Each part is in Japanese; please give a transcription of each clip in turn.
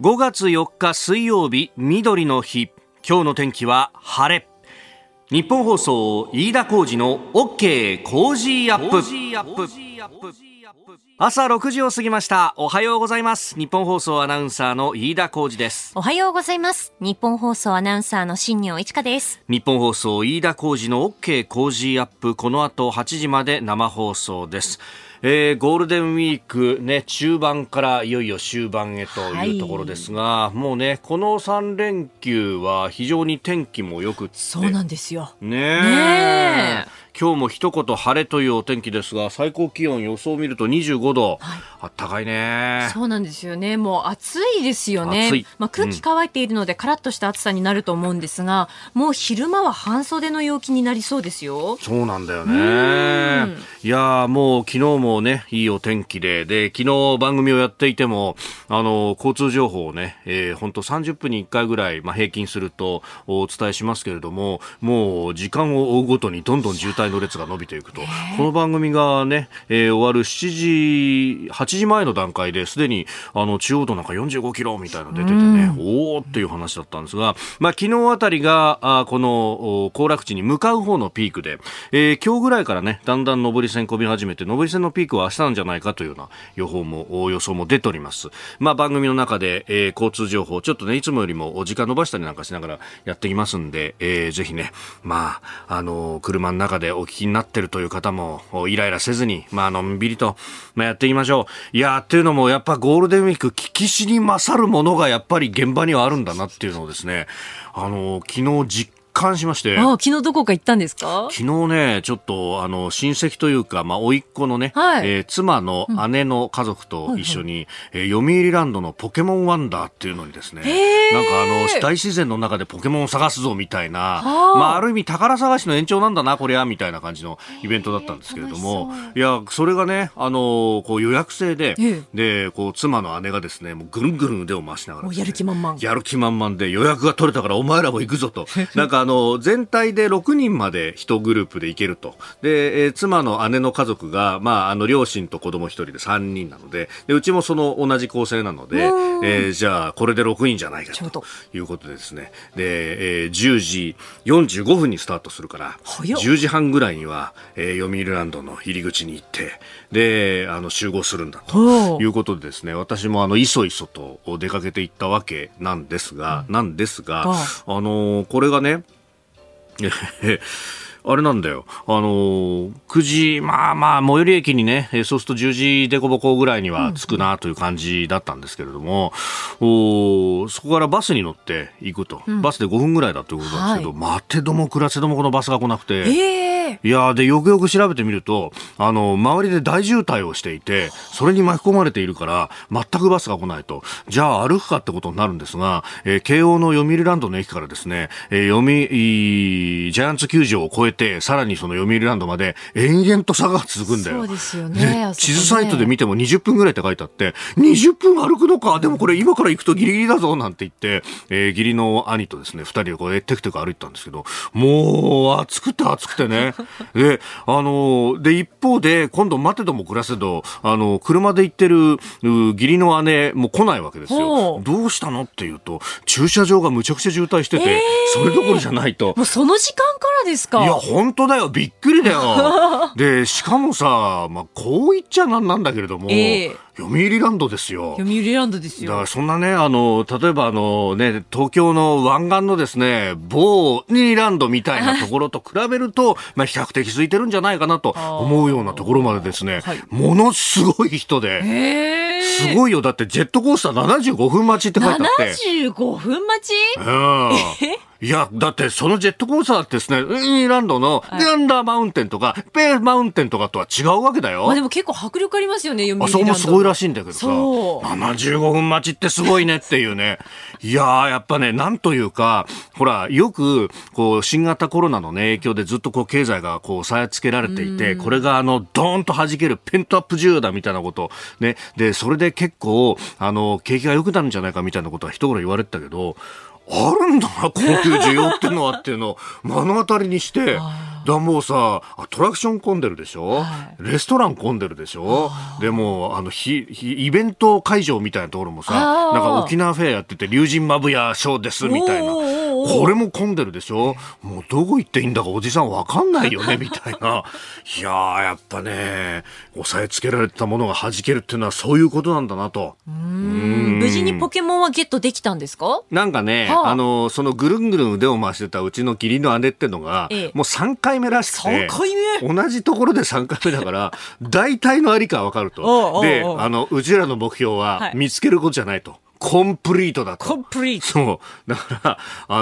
5月4日水曜日、緑の日。今日の天気は晴れ。日本放送飯田浩司の OK コージーアップ。朝6時を過ぎました。おはようございます。日本放送アナウンサーの飯田浩司です。 おはようございます。日本放送アナウンサーの新業一華です。 日本放送飯田浩司の OK コージーアップ、この後8時まで生放送です。ゴールデンウィークね、中盤からいよいよ終盤へというところですが、もうね、この3連休は非常に天気も良くって、 そうなんですよねえ。今日も一言晴れというお天気ですが、最高気温予想を見ると25度、あったかいね。 そうなんですよね。もう暑いですよね。 暑い、 空気乾いているのでカラッとした暑さになると思うんですが、もう昼間は半袖の陽気になりそうですよ。 そうなんだよね。いやもう昨日もね、いいお天気で、昨日番組をやっていても交通情報をね、本当30分に1回ぐらい、平均するとお伝えしますけれども、もう時間を追うごとにどんどん渋滞の列が伸びていくと、この番組がね、終わる8時前の段階ですでに中央道なんか45キロみたいなの出ててね、おーっていう話だったんですが、昨日あたりがこの行楽地に向かう方のピークで、今日ぐらいからね、だんだん上り線混み始めて、上り線のピークは明日なんじゃないかというような予想も出ております。番組の中で、交通情報ちょっとね、いつもよりも時間伸ばしたりなんかしながらやっていますんで、ぜひね、車の中でお聞きになってるという方もイライラせずに、のんびりと、やっていきましょう。いやっていうのもやっぱゴールデンウィーク、聞きしに勝るものがやっぱり現場にはあるんだなっていうのをですね、昨日実感しまして。 昨日どこか行ったんですか？ 昨日ね、ちょっと親戚というか、甥っ子のね、妻の姉の家族と一緒に、読売ランドのポケモンワンダーっていうのにですね、なんか大自然の中でポケモンを探すぞみたいな、ある意味宝探しの延長なんだなこりゃみたいな感じのイベントだったんですけれども、いやそれがね、こう予約制で、こう妻の姉がですね、もうぐるんぐるん腕を回しながらですね、 やる気満々で、 予約が取れたからお前らも行くぞとなんか全体で6人まで1グループで行けると。で、妻の姉の家族が、両親と子供1人で3人なので、うちもその同じ構成なので、じゃあこれで6人じゃないかということでですね、で、10時45分にスタートするから10時半ぐらいには、読売ランドの入り口に行って、で集合するんだということでですね、私もいそいそと出かけていったわけなんですが、これがねあれなんだよ。9時、最寄り駅にね、そうすると10時デコボコぐらいには着くなという感じだったんですけれども、そこからバスに乗って行くと。バスで5分ぐらいだということなんですけど、待てども暮らせどもこのバスが来なくて、いやでよくよく調べてみると、周りで大渋滞をしていて、それに巻き込まれているから全くバスが来ないと。じゃあ歩くかってことになるんですが、京王の読売ランドの駅からですね、ジャイアンツ球場を越えて、さらにその読売ランドまで延々と坂が続くんだよ。 そうですよね。 地図サイトで見ても20分ぐらいって書いてあって、20分歩くのか、でもこれ今から行くとギリギリだぞなんて言って、義理の兄とですね、2人でこうテクテク歩いてたんですけど、もう暑くてねで、一方で今度待てども暮らせど、車で行ってる義理の姉も来ないわけですよ。どうしたのっていうと、駐車場がむちゃくちゃ渋滞してて、それどころじゃないと。 もうその時間からですか？ いや本当だよ、びっくりだよでしかもさ、こう言っちゃなんだけれども、読売ランドですよ。 読売ランドですよ。 だからそんなね、例えば東京の湾岸のですね、某ニーランドみたいなところと比べると、比較的空いてるんじゃないかなと思うようなところまでですね、ものすごい人で、すごいよ。だってジェットコースター75分待ちって書いてあって。 75分待ち？ いや、だってそのジェットコースターってですね、ニーランドのガンダーマウンテンとかペーマウンテンとかとは違うわけだよ。 でも結構迫力ありますよね、読売ランド。 そこもすごいらしいんだけどさ、75分待ちってすごいねっていうね。いやー、やっぱね、なんというか、ほら、よくこう新型コロナのね、影響でずっとこう経済がこう押さえつけられていて、これがドーンと弾けるペントアップ需要だみたいなことね。で、それで結構景気が良くなるんじゃないかみたいなことは一頃言われてたけど、あるんだなこういう需要ってのはっていうのを目の当たりにして、 だもうさ、アトラクション混んでるでしょ、レストラン混んでるでしょ、でもイベント会場みたいなところもさ、なんか沖縄フェアやってて龍神まぶやショーですみたいな、これも混んでるでしょ、もうどこ行っていいんだかおじさんわかんないよねみたいな。いやー、やっぱね、押さえつけられたものが弾けるっていうのはそういうことなんだなと。 無事にポケモンはゲットできたんですか？ なんかね、そのぐるんぐるん腕を回してたうちの義理の姉ってのが、もう3回目らしくて、 3回目同じところで3回目だから大体のありかわかると。で、うちらの目標は見つけることじゃないと、コンプリートだと。 コンプリート。 そうだから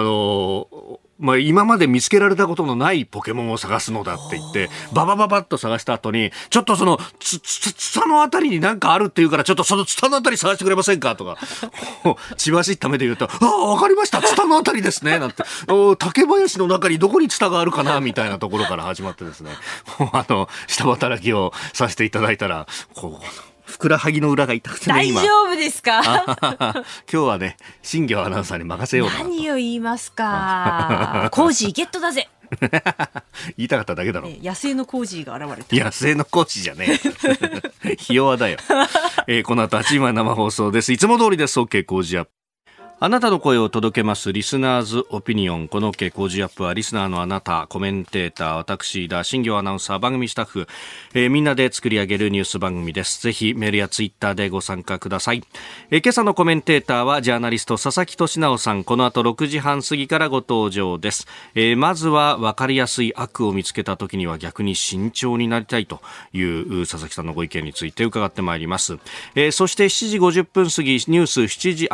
今まで見つけられたことのないポケモンを探すのだって言ってババババッと探した後に、ちょっとそのツタのあたりになんかあるっていうから、ちょっとそのツタのあたり探してくれませんかとか千葉市った目で言うと、わかりました、ツタのあたりですねなんて、竹林の中にどこにツタがあるかなみたいなところから始まってですね、下働きをさせていただいたら、ふくらはぎの裏が痛くてね、 大丈夫ですか？ 今日はね、新業アナウンサーに任せようかなと。 何を言いますか。コージーゲットだぜ。 言いたかっただけだろ。 野生のコージーが現れた。 野生のコーチじゃねえ。ひ弱だよ。この後8時前生放送です。いつも通りです。 OK コージアップ。あなたの声を届けますリスナーズオピニオン。この OK コージアップはリスナーのあなた、コメンテーター、私田新業アナウンサー、番組スタッフ、みんなで作り上げるニュース番組です。ぜひメールやツイッターでご参加ください。今朝のコメンテーターはジャーナリスト佐々木俊直さん。この後6時半過ぎからご登場です。まずは分かりやすい悪を見つけた時には逆に慎重になりたいという佐々木さんのご意見について伺ってまいります。そして7時50分過ぎニュース6時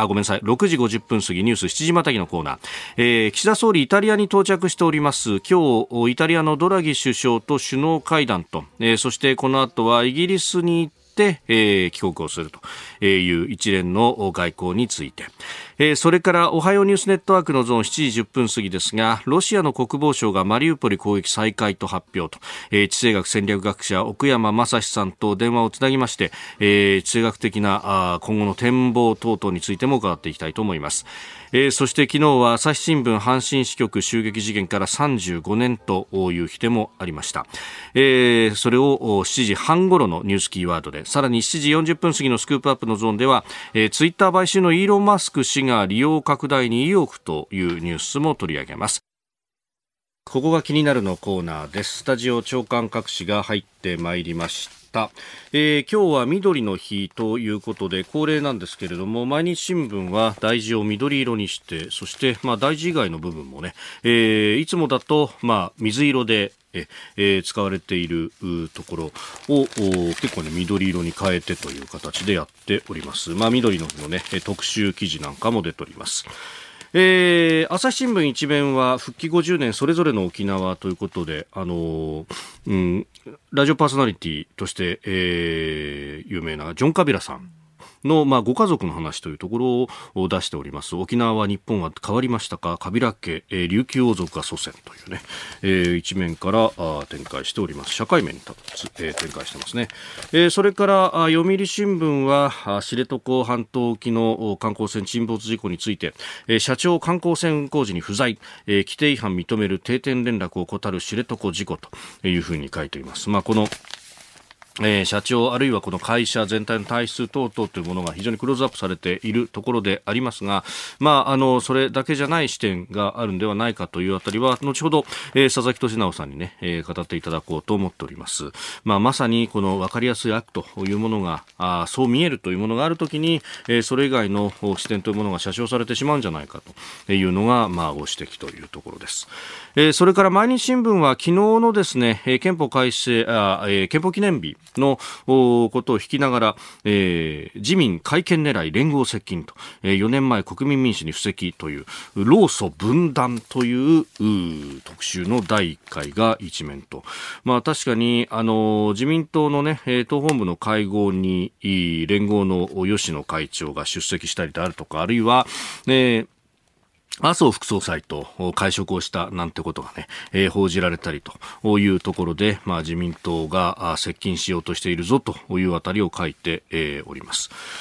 50分過ぎニュース7時またぎのコーナー、岸田総理イタリアに到着しております。今日イタリアのドラギ首相と首脳会談と、そしてこの後はイギリスに行って帰国をするという一連の外交について、それからおはようニュースネットワークのゾーン7時10分過ぎですが、ロシアの国防省がマリウポリ攻撃再開と発表と、地政学戦略学者奥山正史さんと電話をつなぎまして、地政学的な今後の展望等々についても伺っていきたいと思います。そして昨日は朝日新聞阪神支局襲撃事件から35年という日でもありました。それを7時半頃のニュースキーワードで、さらに7時40分過ぎのスクープアップのゾーンでは、ツイッター買収のイーロン・マスク氏が利用拡大に意欲というニュースも取り上げます。ここが気になるのコーナーです。スタジオ長官各紙が入ってまいりました。今日は緑の日ということで恒例なんですけれども、毎日新聞は大字を緑色にして、そして、大字以外の部分もね、いつもだと、水色で使われているところを結構ね緑色に変えてという形でやっております。緑の日のね特集記事なんかも出ております。朝日新聞一面は復帰50年それぞれの沖縄ということで、ラジオパーソナリティとして、有名なジョン・カビラさんの、ご家族の話というところを出しております。沖縄は日本は変わりましたか、カビラ家、琉球王族が祖先というね、一面から展開しております。社会面に展開してますね。それから読売新聞は知床半島沖の観光船沈没事故について、社長観光船運航時に不在、規定違反認める定点連絡を怠る知床事故というふうに書いています。この社長あるいはこの会社全体の体質等々というものが非常にクローズアップされているところでありますが、それだけじゃない視点があるんではないかというあたりは後ほど、佐々木俊直さんにね、語っていただこうと思っております。まさにこの分かりやすい悪というものがそう見えるというものがあるときに、それ以外の視点というものが写真されてしまうんじゃないかというのがご指摘というところです。それから毎日新聞は昨日のですね、憲法改正憲法記念日のことを引きながら、自民改憲狙い連合接近と、4年前国民民主に布石という労組分断という特集の第1回が一面と、確かに自民党のね党本部の会合に連合の吉野会長が出席したりであるとか、あるいは麻生副総裁と会食をしたなんてことがね、報じられたりというところで、自民党が接近しようとしているぞというあたりを書いております。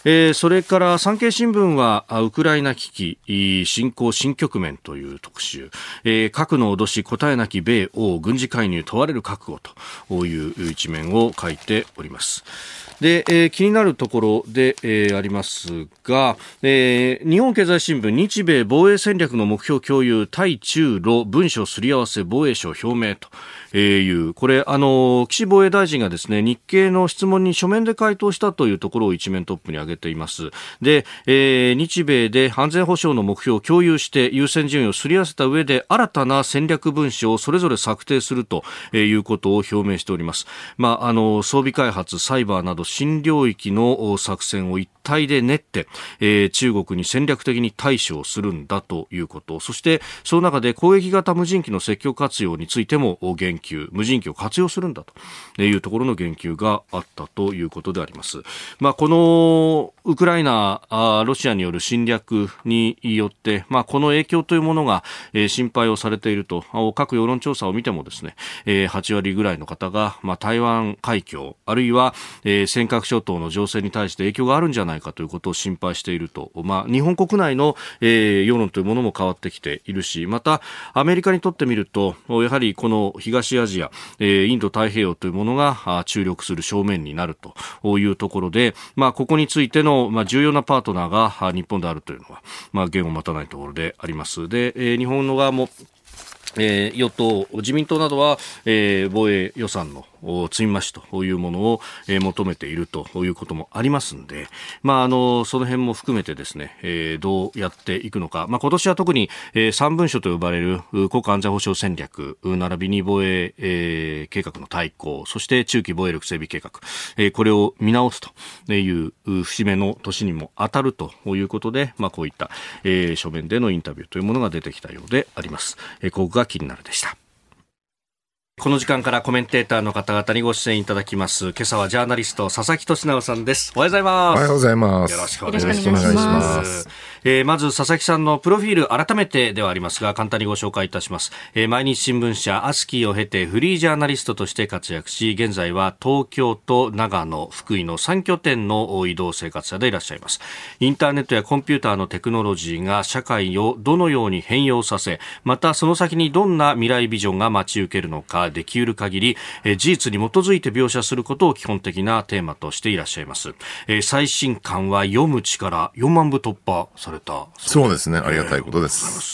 それから産経新聞はウクライナ危機侵攻新局面という特集、核の脅し答えなき米欧軍事介入問われる覚悟という一面を書いております。で、気になるところで、ありますが、日本経済新聞、日米防衛戦略の目標共有、対中ロ文書すり合わせ防衛省表明という、これ、岸防衛大臣がですね、日経の質問に書面で回答したというところを一面トップに挙げています。で、日米で安全保障の目標を共有して優先順位をすり合わせた上で新たな戦略文書をそれぞれ策定するということを表明しております。装備開発、サイバーなど新領域の作戦を一体で練って、中国に戦略的に対処をするんだということ、そしてその中で攻撃型無人機の積極活用についても言及、無人機を活用するんだというところの言及があったということであります。このウクライナ、ロシアによる侵略によって、この影響というものが、心配をされていると、各世論調査を見てもですね、8割ぐらいの方が、台湾海峡あるいは、尖閣諸島の情勢に対して影響があるんじゃないかということを心配していると、日本国内の、世論というものも変わってきているし、またアメリカにとってみるとやはりこの東アジア、インド太平洋というものが注力する正面になるというところで、ここについての重要なパートナーが日本であるというのは、言を待たないところであります。で、日本の側も与党、自民党などは、防衛予算の積み増しというものを、求めているということもありますので、その辺も含めてですね、どうやっていくのか、今年は特に、3文書と呼ばれる国家安全保障戦略並びに防衛、計画の大綱、そして中期防衛力整備計画、これを見直すという節目の年にも当たるということで、こういった、書面でのインタビューというものが出てきたようであります。ここが気になるでした。この時間からコメンテーターの方々にご出演いただきます。今朝はジャーナリスト佐々木俊直さんです。おはようございます。 おはようございます。 よろしくお願いします。まず佐々木さんのプロフィール改めてではありますが簡単にご紹介いたします。毎日新聞社アスキーを経てフリージャーナリストとして活躍し、現在は東京と長野、福井の3拠点の移動生活者でいらっしゃいます。インターネットやコンピューターのテクノロジーが社会をどのように変容させ、またその先にどんな未来ビジョンが待ち受けるのか、できうる限り事実に基づいて描写することを基本的なテーマとしていらっしゃいます。最新刊は読む力4万部突破された。 そうですね、ありがたいことです。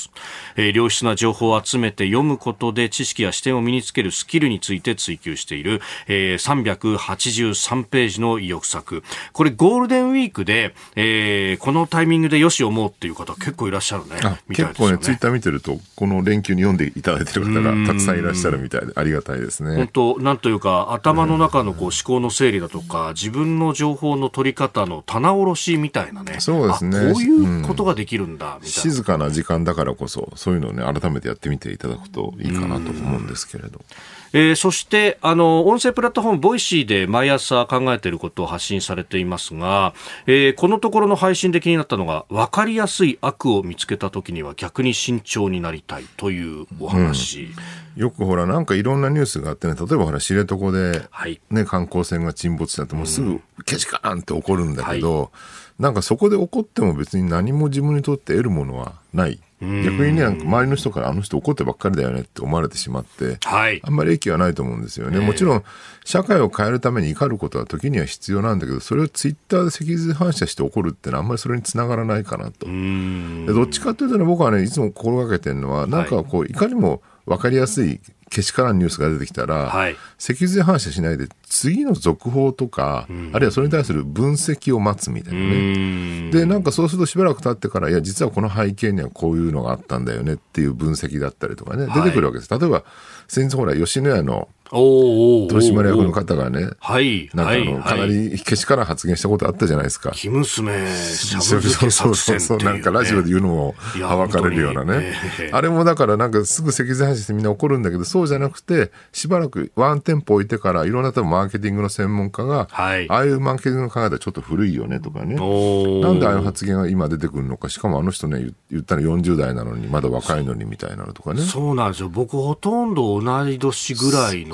良質な情報を集めて読むことで知識や視点を身につけるスキルについて追求している、383ページの意欲作。これゴールデンウィークで、このタイミングでよし読もうっていう方結構いらっしゃるね。みたいですよね。 結構ね、ツイッター見てるとこの連休に読んでいただいている方がたくさんいらっしゃるみたいでありがたいですね。 本当なんというか頭の中の思考の整理だとか、自分の情報の取り方の棚卸しみたいなね。 そうですね。 こういうことができるんだみたいな。 静かな時間だからこそそういうのをね改めてやってみていただくといいかなと思うんですけれど。 そして音声プラットフォームボイシーで毎朝考えていることを発信されていますが、このところの配信で気になったのが、分かりやすい悪を見つけたときには逆に慎重になりたいというお話。 よくほらなんかいろんなニュースがあってね、例えばほら知床で、ね、観光船が沈没したってもうすぐケチカーンって起こるんだけど、なんかそこで起こっても別に何も自分にとって得るものはない。逆にね、なんか周りの人からあの人怒ってばっかりだよねって思われてしまって、あんまり益はないと思うんですよね。もちろん社会を変えるために怒ることは時には必要なんだけど、それをツイッターで脊髄反射して怒るってのはあんまりそれにつながらないかなと。でどっちかというとね、僕はねいつも心がけてるのは、なんかこういかにも分かりやすいけしからんニュースが出てきたら、脊髄反射しないで次の続報とか、あるいはそれに対する分析を待つみたいなね。でなんかそうするとしばらく経ってから、いや実はこの背景にはこういうのがあったんだよねっていう分析だったりとかね、出てくるわけです。例えば先日ほら吉野家の取締役の方がね、なんかかなりけしからん発言したことあったじゃないですか。 生娘しゃぶ漬け作戦っていうね、 なんかラジオで言うのもはばかれるようなね。あれもだからなんかすぐ脊髄反射してみんな怒るんだけど、そうじゃなくてしばらくワンテンポ置いてからいろんな多分マーケティングの専門家が、ああいうマーケティングの考え方はちょっと古いよねとかね、なんでああいう発言が今出てくるのか、しかもあの人ね言ったら40代なのにまだ若いのにみたいなのとかね。 そうなんですよ。僕ほとんど同い年ぐらいの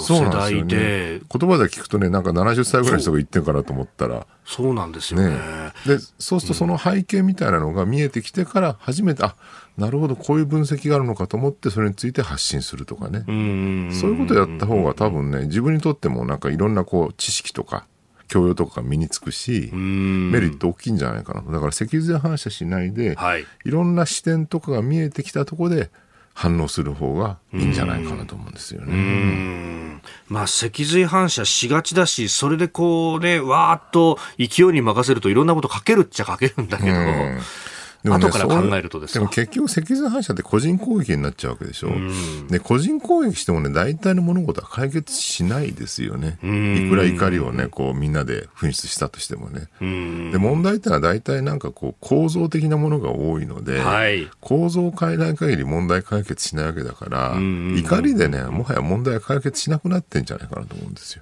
世代で、 言葉で聞くとね、なんか70歳ぐらいの人が言ってるかなと思ったら、 そうなんですよね。 で、そうするとその背景みたいなのが見えてきてから初めて、なるほど、こういう分析があるのかと思って、それについて発信するとかね。そういうことやった方が多分ね、自分にとってもなんかいろんな知識とか、教養とかが身につくし、メリット大きいんじゃないかなと。だから脊髄反射しないで、いろんな視点とかが見えてきたところで、反応する方がいいんじゃないかなと思うんですよね。 まあ、脊髄反射しがちだし、それでわーっと勢いに任せるといろんなこと書けるっちゃ書けるんだけど、でもね、後から考えるとですね。 でも結局脊髄反射って個人攻撃になっちゃうわけでしょ。で、個人攻撃してもね、大体の物事は解決しないですよね。いくら怒りをね、みんなで噴出したとしてもね。で、問題ってのは大体なんか構造的なものが多いので、構造を変えない限り問題解決しないわけだから、怒りでね、もはや問題解決しなくなってんじゃないかなと思うんですよ。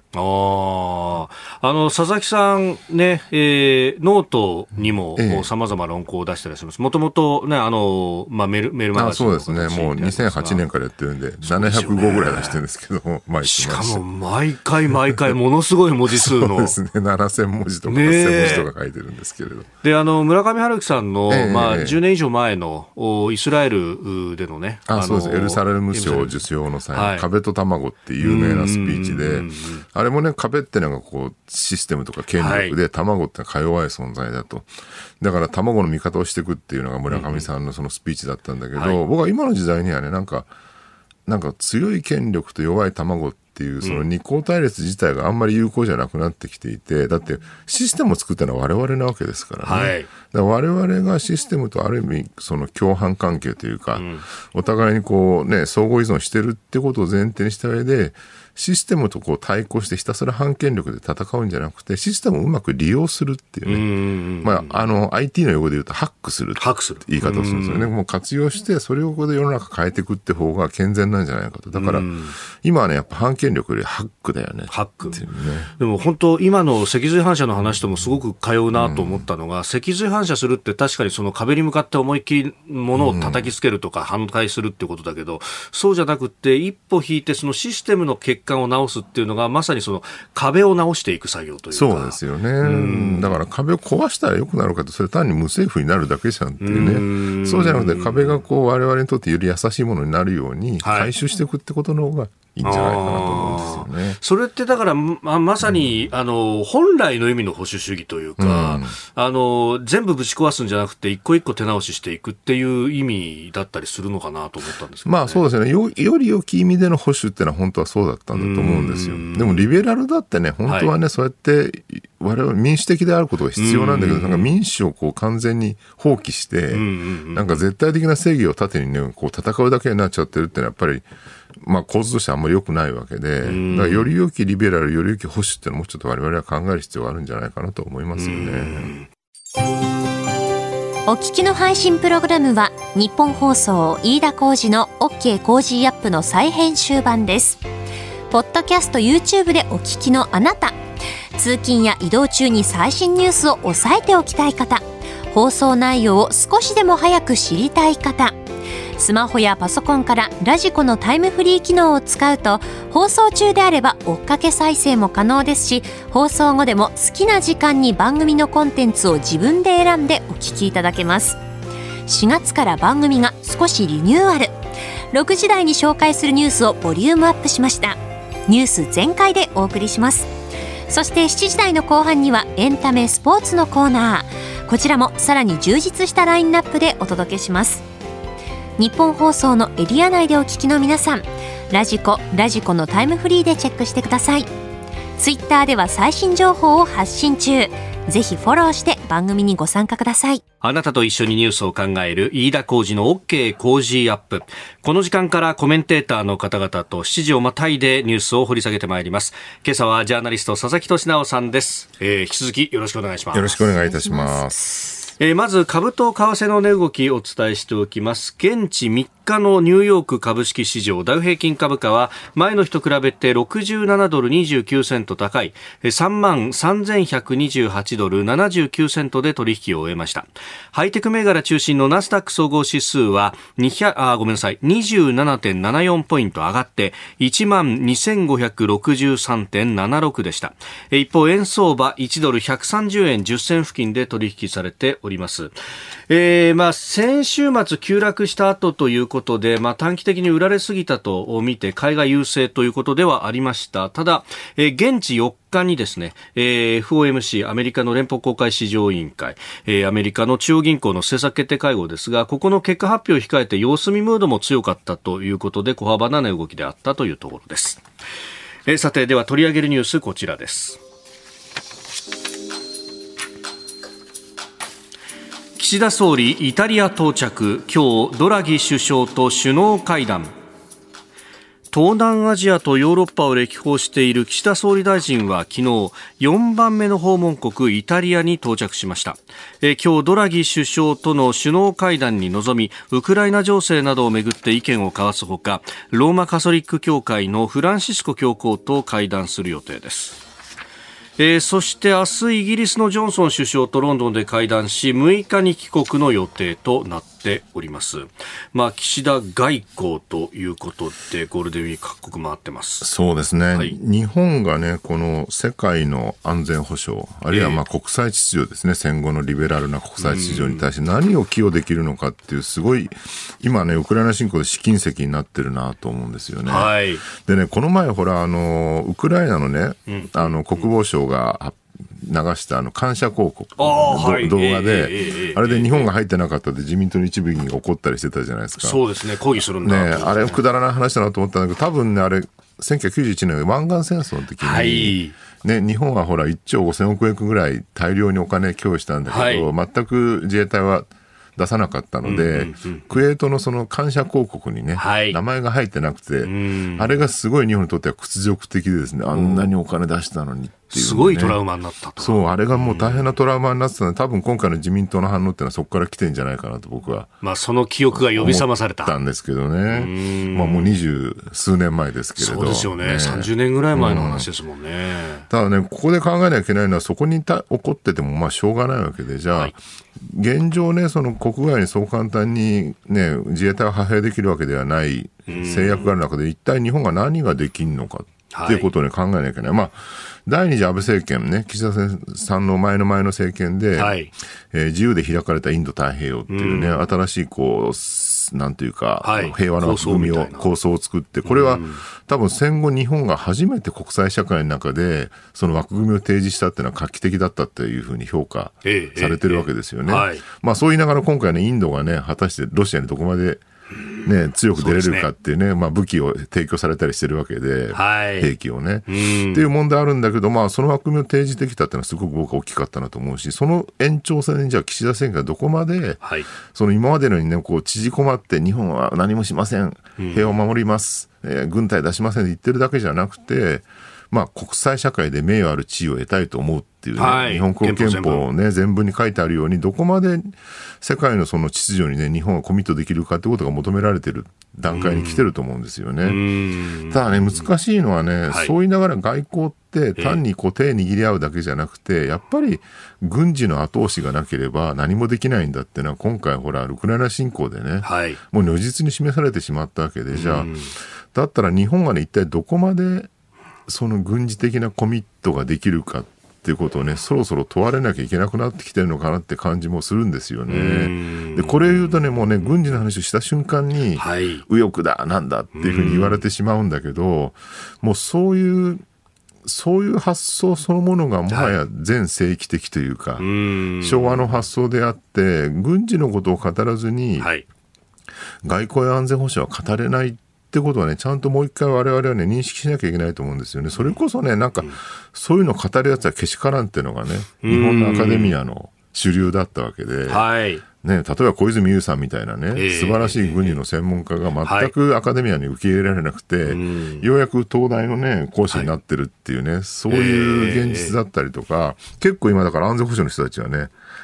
佐々木さんね、ノートにも様々論考を出してらっしゃいます。もともとね、メールマガジンそうですね。もう2008年からやってるんで、700号ぐらい出してるんですけど、 しかも毎回ものすごい文字数の。 そうですね。7000文字とか8000文字とか書いてるんですけれど。 で、村上春樹さんの、10年以上前のイスラエルでのね。 そうです。エルサレム賞受賞の際、壁と卵っていう有名なスピーチで、あれもね、壁ってのがシステムとか権力で、卵ってか弱い存在だと。だから卵の味方をしていくっていうのが村上さんのそのスピーチだったんだけど、僕は今の時代にはね、なんか強い権力と弱い卵っていうその二項対立自体があんまり有効じゃなくなってきていて、だってシステムを作ったのは我々なわけですからね。だから我々がシステムとある意味その共犯関係というか、お互いに相互依存してるってことを前提にした上で、システムと対抗してひたすら反権力で戦うんじゃなくて、システムをうまく利用するっていうね。IT の用語で言うとハックするって言い方をするんですよね。もう活用して、それを世の中変えていくって方が健全なんじゃないかと。だから、今はね、やっぱ反権力よりハックだよね。 ハック。でも本当、今の脊髄反射の話ともすごく通うなと思ったのが、脊髄反射するって確かにその壁に向かって思いっきり物を叩きつけるとか反対するってことだけど、そうじゃなくって一歩引いてそのシステムの欠陥を直すっていうのがまさにその壁を直していく作業というか。 そうですよね。だから壁を壊したら良くなるかと、それ単に無政府になるだけじゃんっていうね。そうじゃなくて壁が我々にとってより優しいものになるように回収していくってことの方がいいんじゃないかなと思うんですよね。 それってだからまさに、本来の意味の保守主義というか、全部ぶち壊すんじゃなくて一個一個手直ししていくっていう意味だったりするのかなと思ったんですけど、ね。 そうですね。より良き意味での保守ってのは本当はそうだったんだと思うんですよ。でもリベラルだってね、本当はね、そうやって我々民主的であることが必要なんだけど、なんか民主を完全に放棄して、なんか絶対的な正義を盾にね、戦うだけになっちゃってるってのはやっぱり、構図としてあんまり良くないわけで、だからより良きリベラル、より良き保守っていうのもうちょっと我々は考える必要があるんじゃないかなと思いますよね。 お聞きの配信プログラムは日本放送飯田浩司の OK コージーアップの再編集版です。ポッドキャスト YouTube でお聞きのあなた、通勤や移動中に最新ニュースを押さえておきたい方、放送内容を少しでも早く知りたい方、スマホやパソコンからラジコのタイムフリー機能を使うと放送中であれば追っかけ再生も可能ですし、放送後でも好きな時間に番組のコンテンツを自分で選んでお聞きいただけます。4月から番組が少しリニューアル。6時台に紹介するニュースをボリュームアップしました。ニュース全開でお送りします。そして7時台の後半にはエンタメスポーツのコーナー、こちらもさらに充実したラインナップでお届けします。日本放送のエリア内でお聞きの皆さん、ラジコのタイムフリーでチェックしてください。ツイッターでは最新情報を発信中。ぜひフォローして番組にご参加ください。 あなたと一緒にニュースを考える飯田浩司の OK 工事アップ。この時間からコメンテーターの方々と7時をまたいでニュースを掘り下げてまいります。今朝はジャーナリスト佐々木俊直さんです。引き続きよろしくお願いします。 よろしくお願いいたします。 まず株と為替の値動きをお伝えしておきます。現地3 日のニューヨーク株式市場ダウ平均株価は前の日と比べて67ドル29セント高い33,128ドル79セントで取引を終えました。ハイテク銘柄中心のナスダック総合指数は27.74 ポイント上がって12,563.76 でした。一方円相場1ドル130円10銭付近で取引されております。先週末急落した後ということで、短期的に売られすぎたと見て買いが優勢ということではありました。ただ、現地4日にですね、FOMC アメリカの連邦公開市場委員会、アメリカの中央銀行の政策決定会合ですが、ここの結果発表を控えて様子見ムードも強かったということで小幅な値動きであったというところです。さて、では取り上げるニュースこちらです。岸田総理イタリア到着、今日ドラギ首相と首脳会談。東南アジアとヨーロッパを歴訪している岸田総理大臣は昨日4番目の訪問国イタリアに到着しました。今日ドラギ首相との首脳会談に臨み、ウクライナ情勢などをめぐって意見を交わすほか、ローマカトリック教会のフランシスコ教皇と会談する予定です。そして明日イギリスのジョンソン首相とロンドンで会談し、6日に帰国の予定となっております。岸田外交ということでゴールデンウィーク各国回ってます。 そうですね、はい、日本がねこの世界の安全保障あるいは国際秩序ですね、戦後のリベラルな国際秩序に対して何を寄与できるのかっていうすごい今ねウクライナ侵攻で試金石になってるなと思うんですよね、はい、でねこの前ほらウクライナのね、国防省が流した感謝広告の動画で、あれで日本が入ってなかったで自民党の一部議員が怒ったりしてたじゃないですか。 そうですね、抗議するんだね、あれくだらない話だなと思ったんだけど、多分ねあれ1991年湾岸戦争の時に、はいね、日本はほら1兆5000億円ぐらい大量にお金供与したんだけど、はい、全く自衛隊は出さなかったので、クウェートのその感謝広告にね、はい、名前が入ってなくて、あれがすごい日本にとっては屈辱的でですね、あんなにお金出したのにっていう、ね、 すごいトラウマになったと。 そう、あれがもう大変なトラウマになってたので、多分今回の自民党の反応っていうのはそこから来てるんじゃないかなと僕は、 その記憶が呼び覚まされたんですけどね。もう20数年前ですけれど。 そうですよね、30年ぐらい前の話ですもんね。 ただねここで考えなきゃいけないのは、そこに起こっててもしょうがないわけで、じゃあ、はい、現状ねその国外にそう簡単にね自衛隊を派兵できるわけではない制約がある中で、一体日本が何ができるのかっていうことを、ね、考えなきゃいけない。第二次安倍政権ね、岸田さんの前の政権で、はい、自由で開かれたインド太平洋っていうね、新しいなんていうか、はい、平和な枠組みを構想を作って、これは多分戦後日本が初めて国際社会の中でその枠組みを提示したっていうのは画期的だったっていうふうに評価されてるわけですよね。そう言いながら今回ねインドがね果たしてロシアにどこまでね、強く出れるかっていうね、武器を提供されたりしてるわけで、はい、兵器をね、っていう問題あるんだけど、その枠組みを提示できたっていうのはすごく僕は大きかったなと思うし、その延長線にじゃあ岸田政権がどこまで、はい、その今までのようにね縮こまって日本は何もしません、平和を守ります、軍隊出しませんって言ってるだけじゃなくて、国際社会で名誉ある地位を得たいと思うっていうね、はい、日本国憲法ね全文に書いてあるように、どこまで世界のその秩序にね日本がコミットできるかってことが求められてる段階に来てると思うんですよね。ただね難しいのはね、はい、そう言いながら外交って単に手握り合うだけじゃなくて、やっぱり軍事の後押しがなければ何もできないんだっていうのは今回ほらウクライナ侵攻でね、はい、もう如実に示されてしまったわけで、じゃあだったら日本がね一体どこまでその軍事的なコミットができるかっていうことをねそろそろ問われなきゃいけなくなってきてるのかなって感じもするんですよね。でこれを言うとねもうね軍事の話をした瞬間に、はい、右翼だなんだっていうふうに言われてしまうんだけど、もうそういう発想そのものがもはや全盛期的というか、昭和の発想であって、軍事のことを語らずに、はい、外交や安全保障は語れないってことはねちゃんともう一回我々はね認識しなきゃいけないと思うんですよね。それこそねそういうのを語るやつはけしからんっていうのがね日本のアカデミアの主流だったわけで、はいね、例えば小泉悠さんみたいなね、素晴らしい軍事の専門家が全くアカデミアに受け入れられなくて、ようやく東大のね講師になってるっていうね、そういう現実だったりとか、結構今だから安全保障の人たちはね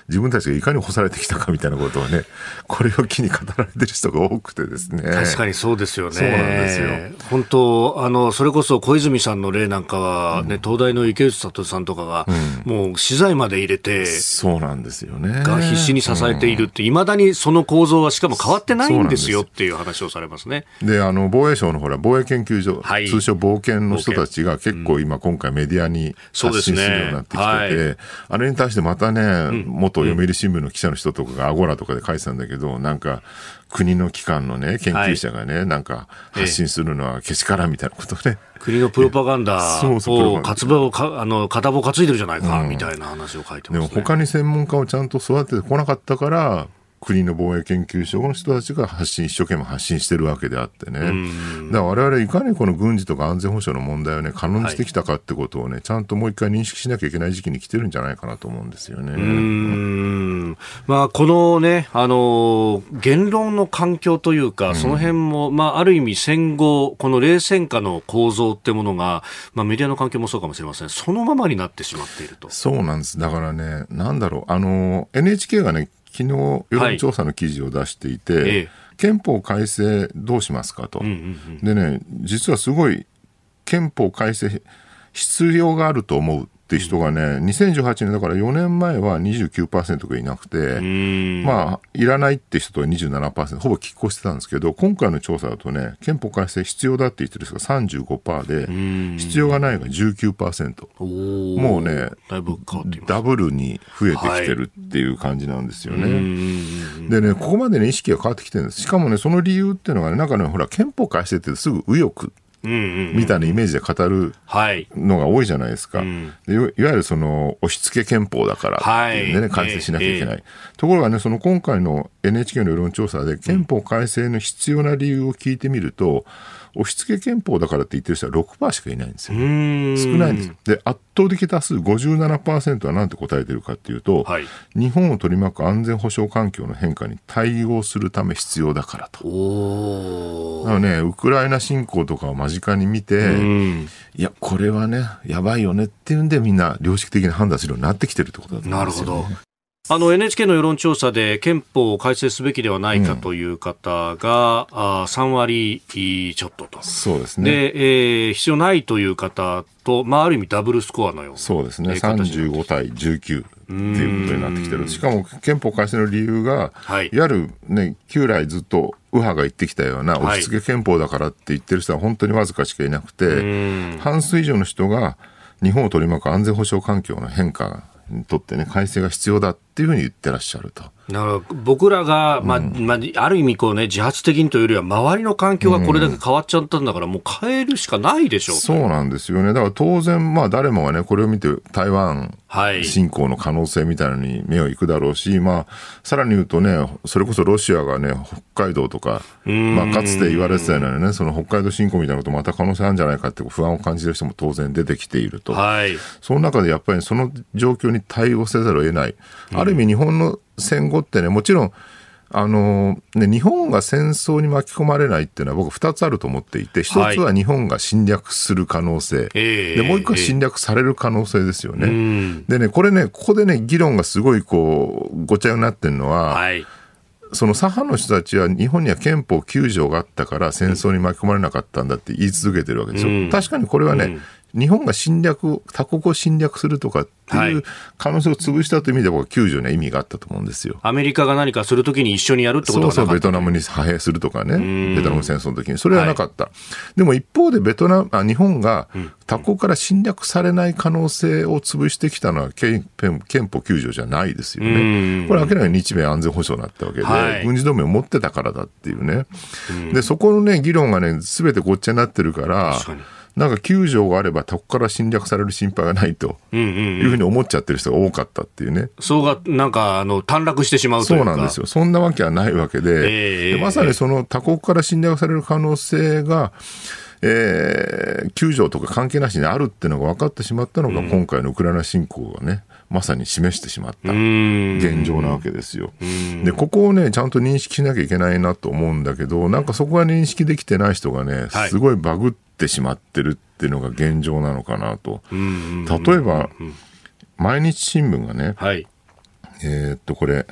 自分たちがいかに干されてきたかみたいなことをね、これを機に語られてる人が多くてですね。 確かにそうですよね。 そうなんですよ。 本当それこそ小泉さんの例なんかは、ね、東大の池内聡さんとかが、もう資材まで入れて、 そうなんですよね。 が必死に支えているって、いまだにその構造はしかも変わってないんですよっていう話をされますね。 で、防衛省のほら、防衛研究所、 はい、 通称防研の人たちが結構今回メディアに発信するようになってきてて、はい、あれに対してまたね、元読売新聞の記者の人とかがアゴラとかで書いてたんだけど、なんか国の機関のね、研究者がね、なんか発信するのはけしからんみたいなことね。 国のプロパガンダを片棒担いでるじゃないか、みたいな話を書いてますね。 でも他に専門家をちゃんと育ててこなかったから、国の防衛研究所の人たちが一生懸命発信してるわけであってね。だから我々いかにこの軍事とか安全保障の問題をね、軽んじてきたかってことをね、ちゃんともう一回認識しなきゃいけない時期に来てるんじゃないかなと思うんですよね。 まあ、このね、言論の環境というか、その辺も、まあ、ある意味戦後、この冷戦下の構造ってものが、まあ、メディアの環境もそうかもしれません。そのままになってしまっていると。 そうなんです。だからね、なんだろう、NHK がね、昨日世論調査の記事を出していて、憲法改正どうしますかと、でね、実はすごい憲法改正必要があると思うっていう人がね、2018年だから4年前は 29% がいなくて、まあいらないって人とは 27%、 ほぼ拮抗してたんですけど、今回の調査だとね、憲法改正必要だって言ってる人が 35% で、必要がないが 19%、 もうねだいぶ変わっています。 ダブルに増えてきてるっていう感じなんですよね。でね、ここまでね意識が変わってきてるんです。しかもね、その理由っていうのがね、なんかね、ほら憲法改正ってすぐ右翼みたいなイメージで語るのが多いじゃないですか。でいわゆるその押し付け憲法だからっていうんでね、改正しなきゃいけない。ところがね、その今回の NHK の世論調査で憲法改正の必要な理由を聞いてみると、押し付け憲法だからって言ってる人は 6% しかいないんですよ。少ないんです。で、圧倒的多数 57% は何て答えてるかっていうと、日本を取り巻く安全保障環境の変化に対応するため必要だからと。だからね、ウクライナ侵攻とかを間近に見て、いやこれはねやばいよねっていうんで、みんな良識的に判断するようになってきてるってことだと思うんですよね。なるほど。 NHK の世論調査で憲法を改正すべきではないかという方が、3割ちょっとと。 そうですね。 で、必要ないという方と、まあ、ある意味ダブルスコアのような。 そうですね。35対19っていうことになってきてる。しかも憲法改正の理由が、いわゆるね、旧来ずっと右派が言ってきたような押し付け憲法だからって言ってる人は本当にわずかしかいなくて、半数以上の人が日本を取り巻く安全保障環境の変化にとってね、改正が必要だっていうふうに言ってらっしゃると。 だから僕らが、ある意味こうね、自発的にというよりは周りの環境がこれだけ変わっちゃったんだから、もう変えるしかないでしょう。 そうなんですよね。だから当然誰もがね、これを見て台湾侵攻の可能性みたいなのに目をいくだろうし、さらに言うとね、それこそロシアがね、北海道とか、かつて言われてたようなね、その北海道侵攻みたいなことまた可能性あるんじゃないかって不安を感じる人も当然出てきていると。その中でやっぱりその状況に対応せざるを得ない。ある意味日本の戦後ってね、もちろん日本が戦争に巻き込まれないっていうのは僕2つあると思っていて、1つは日本が侵略する可能性、でもう1個は侵略される可能性ですよね。でね、ここでね議論がすごいこうごちゃになってるのは、その左派の人たちは日本には憲法9条があったから戦争に巻き込まれなかったんだって言い続けてるわけですよ。確かにこれはね、日本が他国を侵略するとかっていう可能性を潰したという意味で僕は9条には意味があったと思うんですよ。 アメリカが何かするときに一緒にやるってことはなかった。 そうベトナムに派兵するとかね、ベトナム戦争の時にそれはなかった。でも一方で日本が他国から侵略されない可能性を潰してきたのは憲法9条じゃないですよね。これは明らかに日米安全保障になったわけで、軍事同盟を持ってたからだっていうね。でそこのね議論がね全てごっちゃになってるから、なんか9条があれば他から侵略される心配がないというふうに思っちゃってる人が多かったっていうね。 そうがなんか短絡してしまうというか。 そうなんですよ。そんなわけはないわけで、まさにその他国から侵略される可能性が9条とか関係なしにあるっていうのが分かってしまったのが、今回のウクライナ侵攻がねまさに示してしまった現状なわけですよ。でここをねちゃんと認識しなきゃいけないなと思うんだけど、なんかそこが認識できてない人がねすごいバグってしまってるっていうのが現状なのかなと。例えば毎日新聞がね、 これ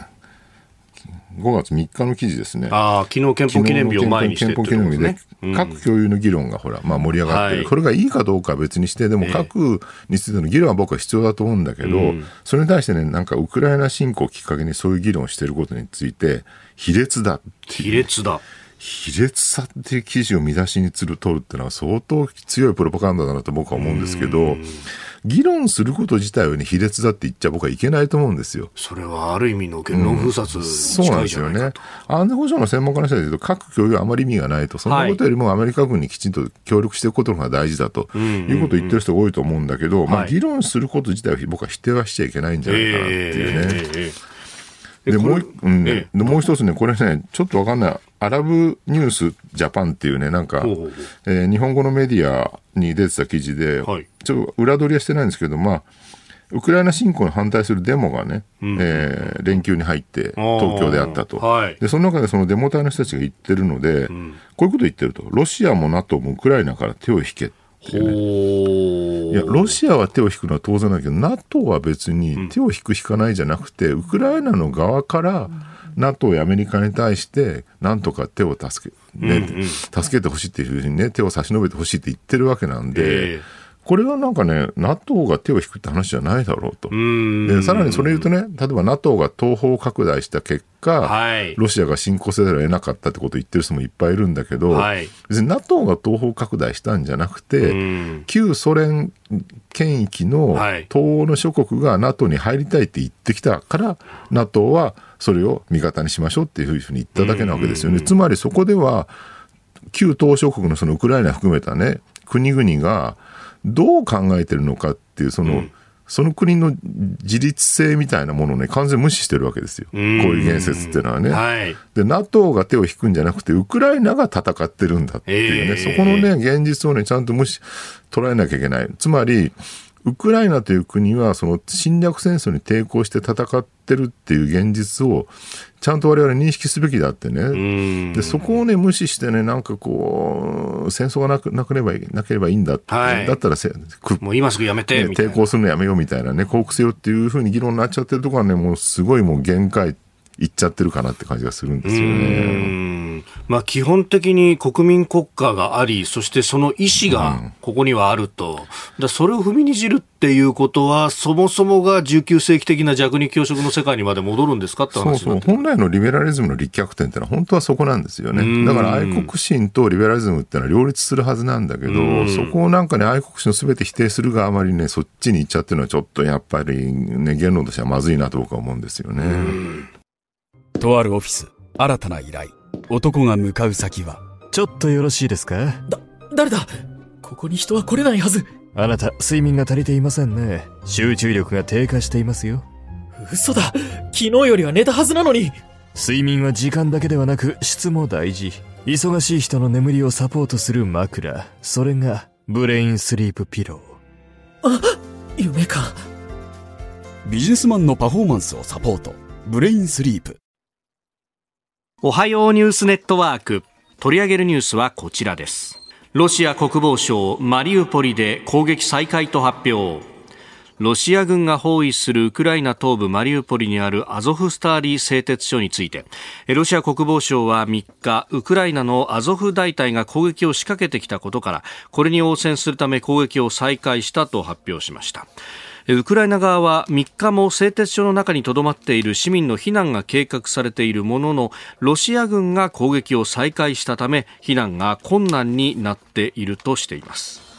5月3日の記事ですね。 昨日憲法記念日を前にしてってことですね。 核共有の議論が盛り上がってる、これがいいかどうかは別にして、でも核についての議論は僕は必要だと思うんだけど、それに対してね、なんかウクライナ侵攻をきっかけにそういう議論をしていることについて卑劣だっていう、卑劣さっていう記事を見出しに取るっていうのは相当強いプロパガンダだなと僕は思うんですけど、議論すること自体をね、卑劣だって言っちゃ僕はいけないと思うんですよ。 それはある意味の言論封殺に近いじゃないかと。そうなんですよね。安全保障の専門家の人で言うと核共有はあまり意味がないと、そんなことよりもアメリカ軍にきちんと協力していくことが大事だということを言ってる人が多いと思うんだけど、議論すること自体は僕は否定はしちゃいけないんじゃないかなっていうね。でもう一つね、これね、ちょっとわかんない。アラブニュースジャパンっていうね、なんか、日本語のメディアに出てた記事で、ちょっと裏取りはしてないんですけど、ウクライナ侵攻に反対するデモがね、連休に入って東京であったと。で、その中でそのデモ隊の人たちが言ってるので、こういうこと言ってると。ロシアも NATO もウクライナから手を引け。いや、ロシアは手を引くのは当然だけど NATO は別に手を引く引かないじゃなくて、ウクライナの側からNATO やアメリカに対してなんとか手を助けてほしいっていうふうにね、手を差し伸べてほしいって言ってるわけなんで、これはなんかね、NATO が手を引くって話じゃないだろうと。で、さらにそれ言うとね、例えば NATO が東方拡大した結果、ロシアが侵攻せざるを得なかったってことを言ってる人もいっぱいいるんだけど、別に NATO が東方拡大したんじゃなくて、旧ソ連圏域の東欧の諸国が NATO に入りたいって言ってきたから、NATO はそれを味方にしましょうっていうふうに言っただけなわけですよね。つまりそこでは、旧東欧諸国のそのウクライナ含めたね、国々が、どう考えてるのかっていうその国の自立性みたいなものをね、完全無視してるわけですよ。こういう言説っていうのはね。で、NATO が手を引くんじゃなくて、ウクライナが戦ってるんだっていうね、そこのね、現実をね、ちゃんと捉えなきゃいけない。つまり、ウクライナという国はその侵略戦争に抵抗して戦ってるっていう現実をちゃんと我々認識すべきだってね。で、そこをね、無視してね、なんかこう、戦争がなければいいんだ。だったらもう今すぐやめて、 抵抗するのやめようみたいなね、降伏せよっていうふうに議論になっちゃってるところはね、もうすごいもう限界いっちゃってるかなって感じがするんですよね。 基本的に国民国家があり、そしてその意思がここにはあると。それを踏みにじるっていうことは、そもそもが19世紀的な弱肉強食の世界にまで戻るんですかって話になってる。 本来のリベラリズムの立脚点ってのは本当はそこなんですよね。だから愛国心とリベラリズムってのは両立するはずなんだけど、そこをなんかね、愛国心を全て否定するがあまりね、そっちに行っちゃってるのはちょっとやっぱりね、言論としてはまずいなと僕は思うんですよね。 とあるオフィス、新たな依頼。男が向かう先は、 ちょっとよろしいですか？ 誰だ？ここに人は来れないはず。 あなた、睡眠が足りていませんね。集中力が低下していますよ。 嘘だ。昨日よりは寝たはずなのに。 睡眠は時間だけではなく質も大事。忙しい人の眠りをサポートする枕。それがブレインスリープピロー。夢か。 ビジネスマンのパフォーマンスをサポート。ブレインスリープ。 おはようニュースネットワーク。取り上げるニュースはこちらです。ロシア国防省マリウポリで攻撃再開と発表。ロシア軍が包囲するウクライナ東部マリウポリにあるアゾフスターリー製鉄所について、ロシア国防省は3日、ウクライナのアゾフ大隊が攻撃を仕掛けてきたことから、これに応戦するため攻撃を再開したと発表しました。ウクライナ側は3日も製鉄所の中に留まっている市民の避難が計画されているものの、ロシア軍が攻撃を再開したため避難が困難になっているとしています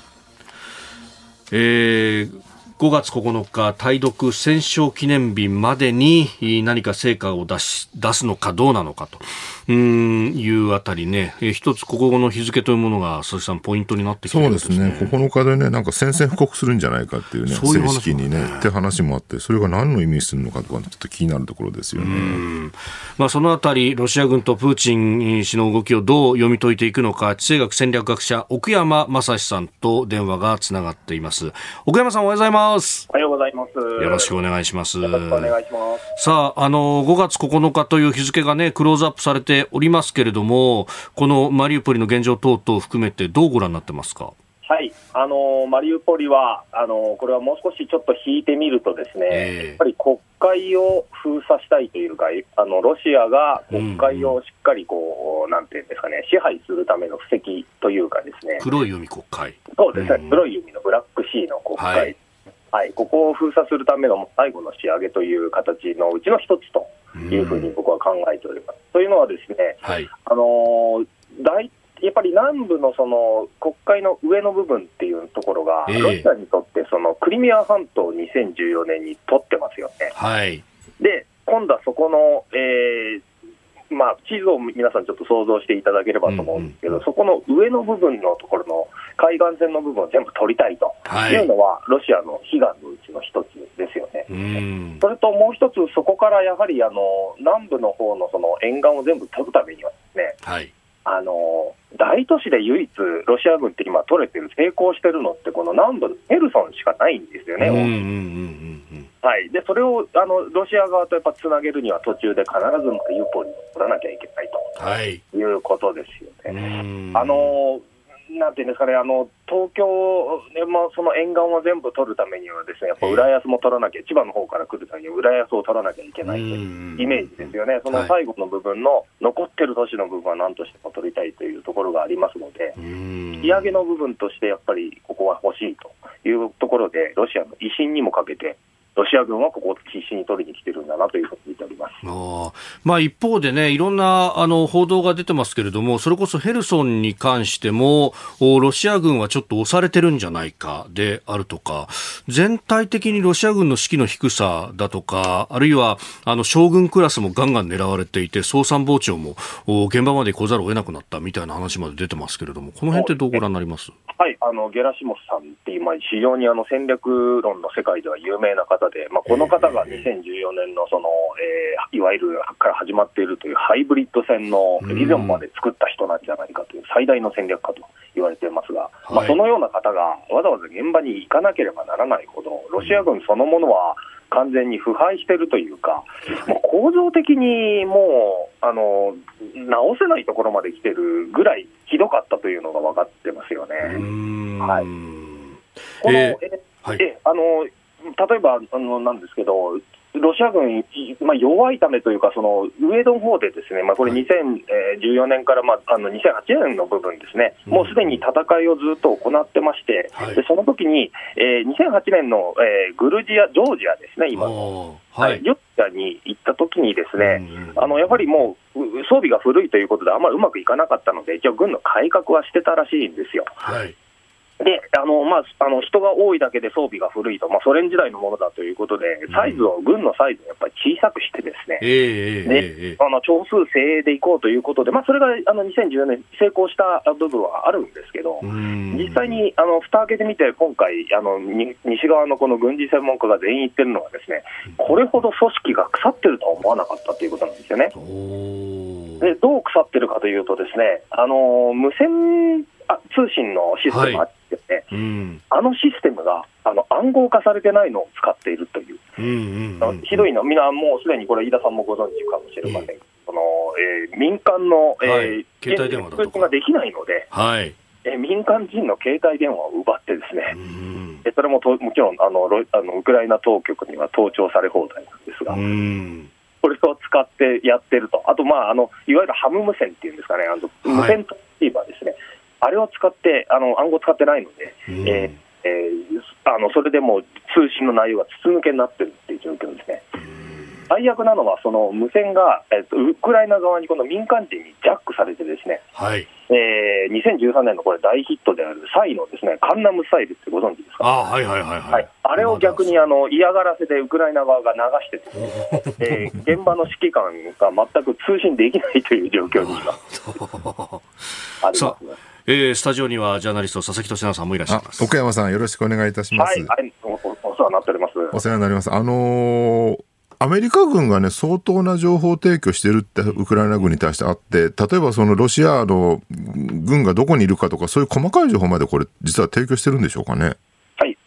。5月9日対独戦勝記念日までに何か成果を出すのかどうなのかというあたりね、一つここの日付というものが佐々木さんポイントになってきてるんですね。 そうですね。9日でね、なんか宣戦布告するんじゃないかっていうね、正式にねって話もあって、それが何の意味するのかとかちょっと気になるところですよね。 そのあたりロシア軍とプーチン氏の動きをどう読み解いていくのか、地政学戦略学者奥山正史さんと電話がつながっています。奥山さん、おはようございます。 おはようございます。 よろしくお願いします。 よろしくお願いします。 さあ、5月9日という日付がね、クローズアップされておりますけれども、このマリウポリの現状等々含めてどうご覧になってますか？ はい、マリウポリはこれはもう少しちょっと引いてみるとですね、やっぱり国会を封鎖したいというか、ロシアが国会をしっかりなんていうんですかね、支配するための布石というかですね、 黒い海国会、 そうですね、黒い海のブラックシーの国会、はいはい、ここを封鎖するための最後の仕上げという形のうちの一つというふうに僕は考えております。というのはですね、はい、やっぱり南部のその国会の上の部分っていうところが、ロシアにとってそのクリミア半島を2014年に取ってますよね。はい、で今度はそこの、地図を皆さんちょっと想像していただければと思うんですけど、そこの上の部分のところの海岸線の部分を全部取りたいというのは、ロシアの悲願のうちの一つですよね。それともう一つ、そこからやはり南部の方のその沿岸を全部取るためにはですね、はい、大都市で唯一ロシア軍って今取れてる、成功してるのってこの南部のヘルソンしかないんですよね。はい、でそれをロシア側とやっぱつなげるには途中で必ずマリウポリを取らなきゃいけないと、はい、いうことですよね。なんていうんですかね、東京でもその沿岸を全部取るためにはですね、やっぱ浦安も取らなきゃ、千葉の方から来るために浦安を取らなきゃいけないというイメージですよね。その最後の部分の残ってる都市の部分は何としても取りたいというところがありますので、仕上げの部分としてやっぱりここは欲しいというところで、ロシアの威信にもかけてロシア軍はここを必死に取りに来てるんだなというふうに見ております。 一方でね、いろんな報道が出てますけれども、それこそヘルソンに関してもロシア軍はちょっと押されてるんじゃないかであるとか、全体的にロシア軍の士気の低さだとか、あるいは将軍クラスもガンガン狙われていて、総参謀長も現場まで来ざるを得なくなったみたいな話まで出てますけれども、この辺ってどうご覧になります？ はい、ゲラシモフさんっていう、非常に戦略論の世界では有名な方で、この方が2014年のいわゆるから始まっているというハイブリッド戦の以前まで作った人なんじゃないかという最大の戦略家と言われていますが、そのような方がわざわざ現場に行かなければならないほど、ロシア軍そのものは完全に腐敗しているというか、もう構造的にもう直せないところまで来てるぐらいひどかったというのが分かってますよね。はい、例えばなんですけど、ロシア軍、弱いためというか、その上の方でですね、これ2014年から2008年の部分ですね、もうすでに戦いをずっと行ってまして、でその時に、2008年の、ジョージアですね、今の、ジョージアに行った時にですね、やはりもう装備が古いということであんまりうまくいかなかったので、一応軍の改革はしてたらしいんですよ。で人が多いだけで装備が古いと、ソ連時代のものだということで、軍のサイズをやっぱり小さくしてですね、少数精鋭でいこうということで、それが2014年成功した部分はあるんですけど、実際に蓋開けてみて、今回西側のこの軍事専門家が全員言ってるのはですね、これほど組織が腐ってるとは思わなかったということなんですよね。でどう腐ってるかというとですね、無線通信のシステムがあってね、システムが暗号化されてないのを使っているという、ひどいの、みんなもうすでにこれ飯田さんもご存知かもしれませんけど、民間の、 携帯電話だとかができないので、民間人の携帯電話を奪ってですね、それももちろんウクライナ当局には盗聴され放題なんですが、これを使ってやってると。あと、いわゆるハム無線っていうんですかね、無線トランシーバーですね、あれを使って暗号使ってないので、それでもう通信の内容が筒抜けになってるっていう状況ですね。最悪なのはその無線が、ウクライナ側にこの民間人にジャックされてですね、2013年のこれ大ヒットであるサイのですね、カンナムサイルってご存知ですか？あれを逆に嫌がらせでウクライナ側が流してですね、現場の指揮官が全く通信できないという状況に今ありますね。 スタジオにはジャーナリスト佐々木俊直さんもいらっしゃいます。 奥山さん、よろしくお願いいたします。 お世話になっております。 お世話になります。アメリカ軍がね、相当な情報提供してるってウクライナ軍に対してあって、例えばそのロシアの軍がどこにいるかとか、そういう細かい情報までこれ実は提供してるんでしょうかね。 はい、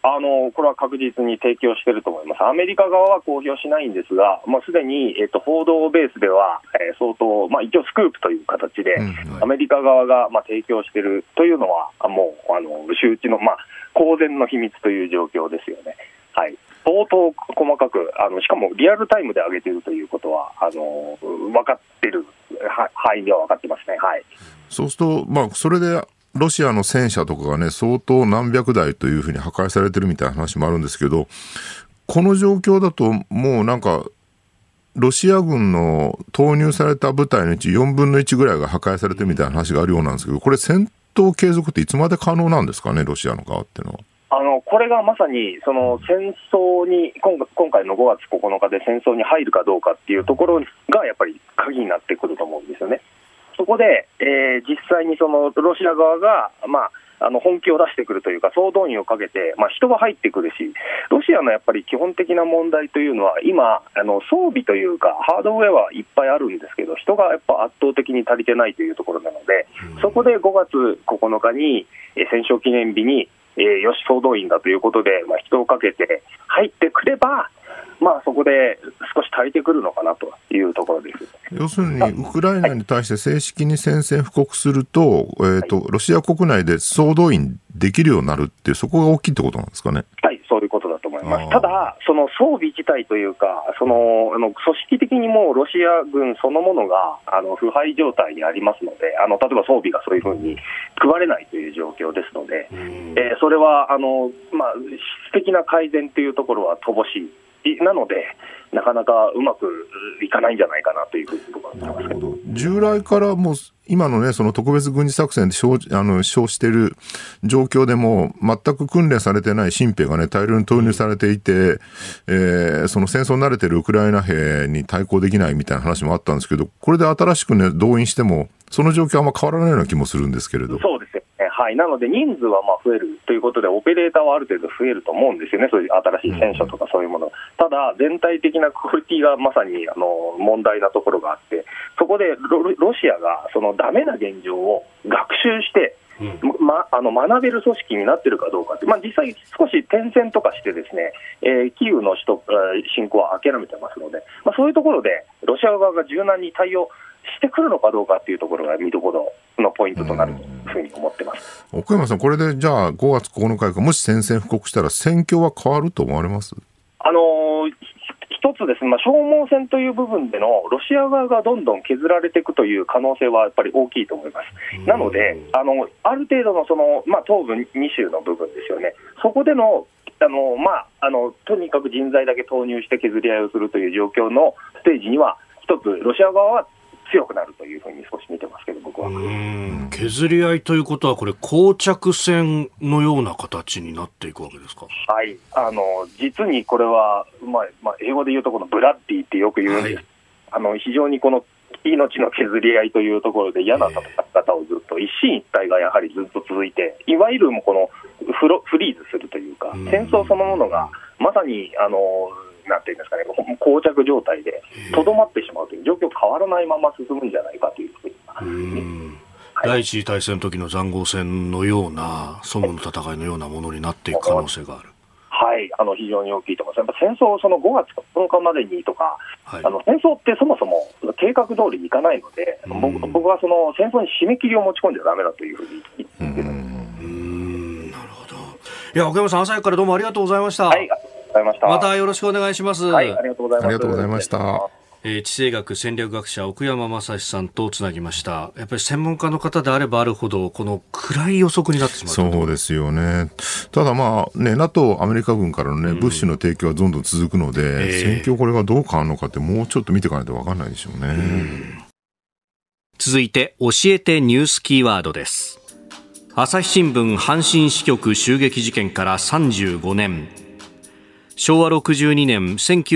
これは確実に提供していると思います。アメリカ側は公表しないんですが、もうすでに、報道ベースでは、相当、一応スクープという形で、アメリカ側が、提供しているというのは、もう、周知の、公然の秘密という状況ですよね。はい。相当細かく、しかもリアルタイムで上げているということは、分かっている範囲では分かってますね。はい。そうすると、それで、ロシアの戦車とかがね、相当何百台というふうに破壊されてるみたいな話もあるんですけど、この状況だともうなんか、ロシア軍の投入された部隊のうち4分の1ぐらいが破壊されてるみたいな話があるようなんですけど、これ戦闘継続っていつまで可能なんですかね、ロシアの側っていうのは。 これがまさにその戦争に、今回の5月9日で戦争に入るかどうかっていうところがやっぱり鍵になってくると思うんですよね。そこで、実際にそのロシア側が、本気を出してくるというか、総動員をかけて、人が入ってくるし、ロシアのやっぱり基本的な問題というのは、今、装備というか、ハードウェアはいっぱいあるんですけど、人がやっぱ圧倒的に足りてないというところなので、そこで5月9日に、戦勝記念日に、よし、総動員だということで、人をかけて入ってくれば、そこで少し足りてくるのかなというところです。 要するに、ウクライナに対して正式に宣戦布告すると、ロシア国内で総動員できるようになるっていう、そこが大きいってことなんですかね。 はい、そういうことだと思います。ただ、その装備自体というか、組織的にもうロシア軍そのものが腐敗状態にありますので、例えば装備がそういうふうに配れないという状況ですので、それは質的な改善というところは乏しい。なので、なかなかうまくいかないんじゃないかなというふうに僕は思います。なるほど。 従来からもう今のね、その特別軍事作戦で称している状況でも全く訓練されてない新兵がね、大量に投入されていて、その戦争に慣れているウクライナ兵に対抗できないみたいな話もあったんですけど、これで新しくね、動員しても、その状況はあんま変わらないような気もするんですけれど。 そうですよね。はい。なので人数は増えるということで、オペレーターはある程度増えると思うんですよね。そういう新しい戦車とかそういうもの。ただ、全体的なクオリティがまさに問題なところがあって、そこでロシアがそのダメな現状を学習して、学べる組織になっているかどうかって、実際少し転戦とかしてですね、キーウの首都侵攻は諦めてますので、そういうところでロシア側が柔軟に対応してくるのかどうかっていうところが見どころのポイントとなるというふうに思ってます。 奥山さん、これでじゃあ5月9日以降、もし宣戦布告したら戦況は変わると思われます？ 一つですね、消耗戦という部分でのロシア側がどんどん削られていくという可能性はやっぱり大きいと思います。なので、ある程度の東部2州の部分ですよね、そこでのとにかく人材だけ投入して削り合いをするという状況のステージには、一つロシア側は強くなるというふうに少し見てますけど、僕は。 削り合いということは、これ、膠着戦のような形になっていくわけですか？ はい、実にこれは、英語で言うとこのブラッディってよく言うんです。はい、非常にこの命の削り合いというところで嫌な戦い方をずっと一進一退がやはりずっと続いて、いわゆるもうこのフリーズするというか、戦争そのものがまさになんていうんですかね、膠着状態でとどまってしまうという状況、変わらないまま進むんじゃないかというふうに、 第一次大戦の時の塹壕戦のような、ソムの戦いのようなものになっていく可能性がある。 はい、非常に大きいと思います。やっぱ戦争、その5月9日までにとか、戦争ってそもそも計画通りにいかないので、僕はその戦争に締め切りを持ち込んじゃダメだというふうに言ってるんです。 なるほど。いや、奥山さん、朝からどうもありがとうございました。 はい、 またよろしくお願いします。 はい、ありがとうございます。 ありがとうございました。 地政学戦略学者奥山正史さんとつなぎました。やっぱり専門家の方であればあるほど、この暗い予測になってしまう。 そうですよね。ただNATO アメリカ軍からのね、物資の提供はどんどん続くので、戦況これがどう変わるのかってもうちょっと見ていかないと分かんないでしょうね。 続いて教えてニュースキーワードです。朝日新聞阪神支局襲撃事件から35年。昭和62年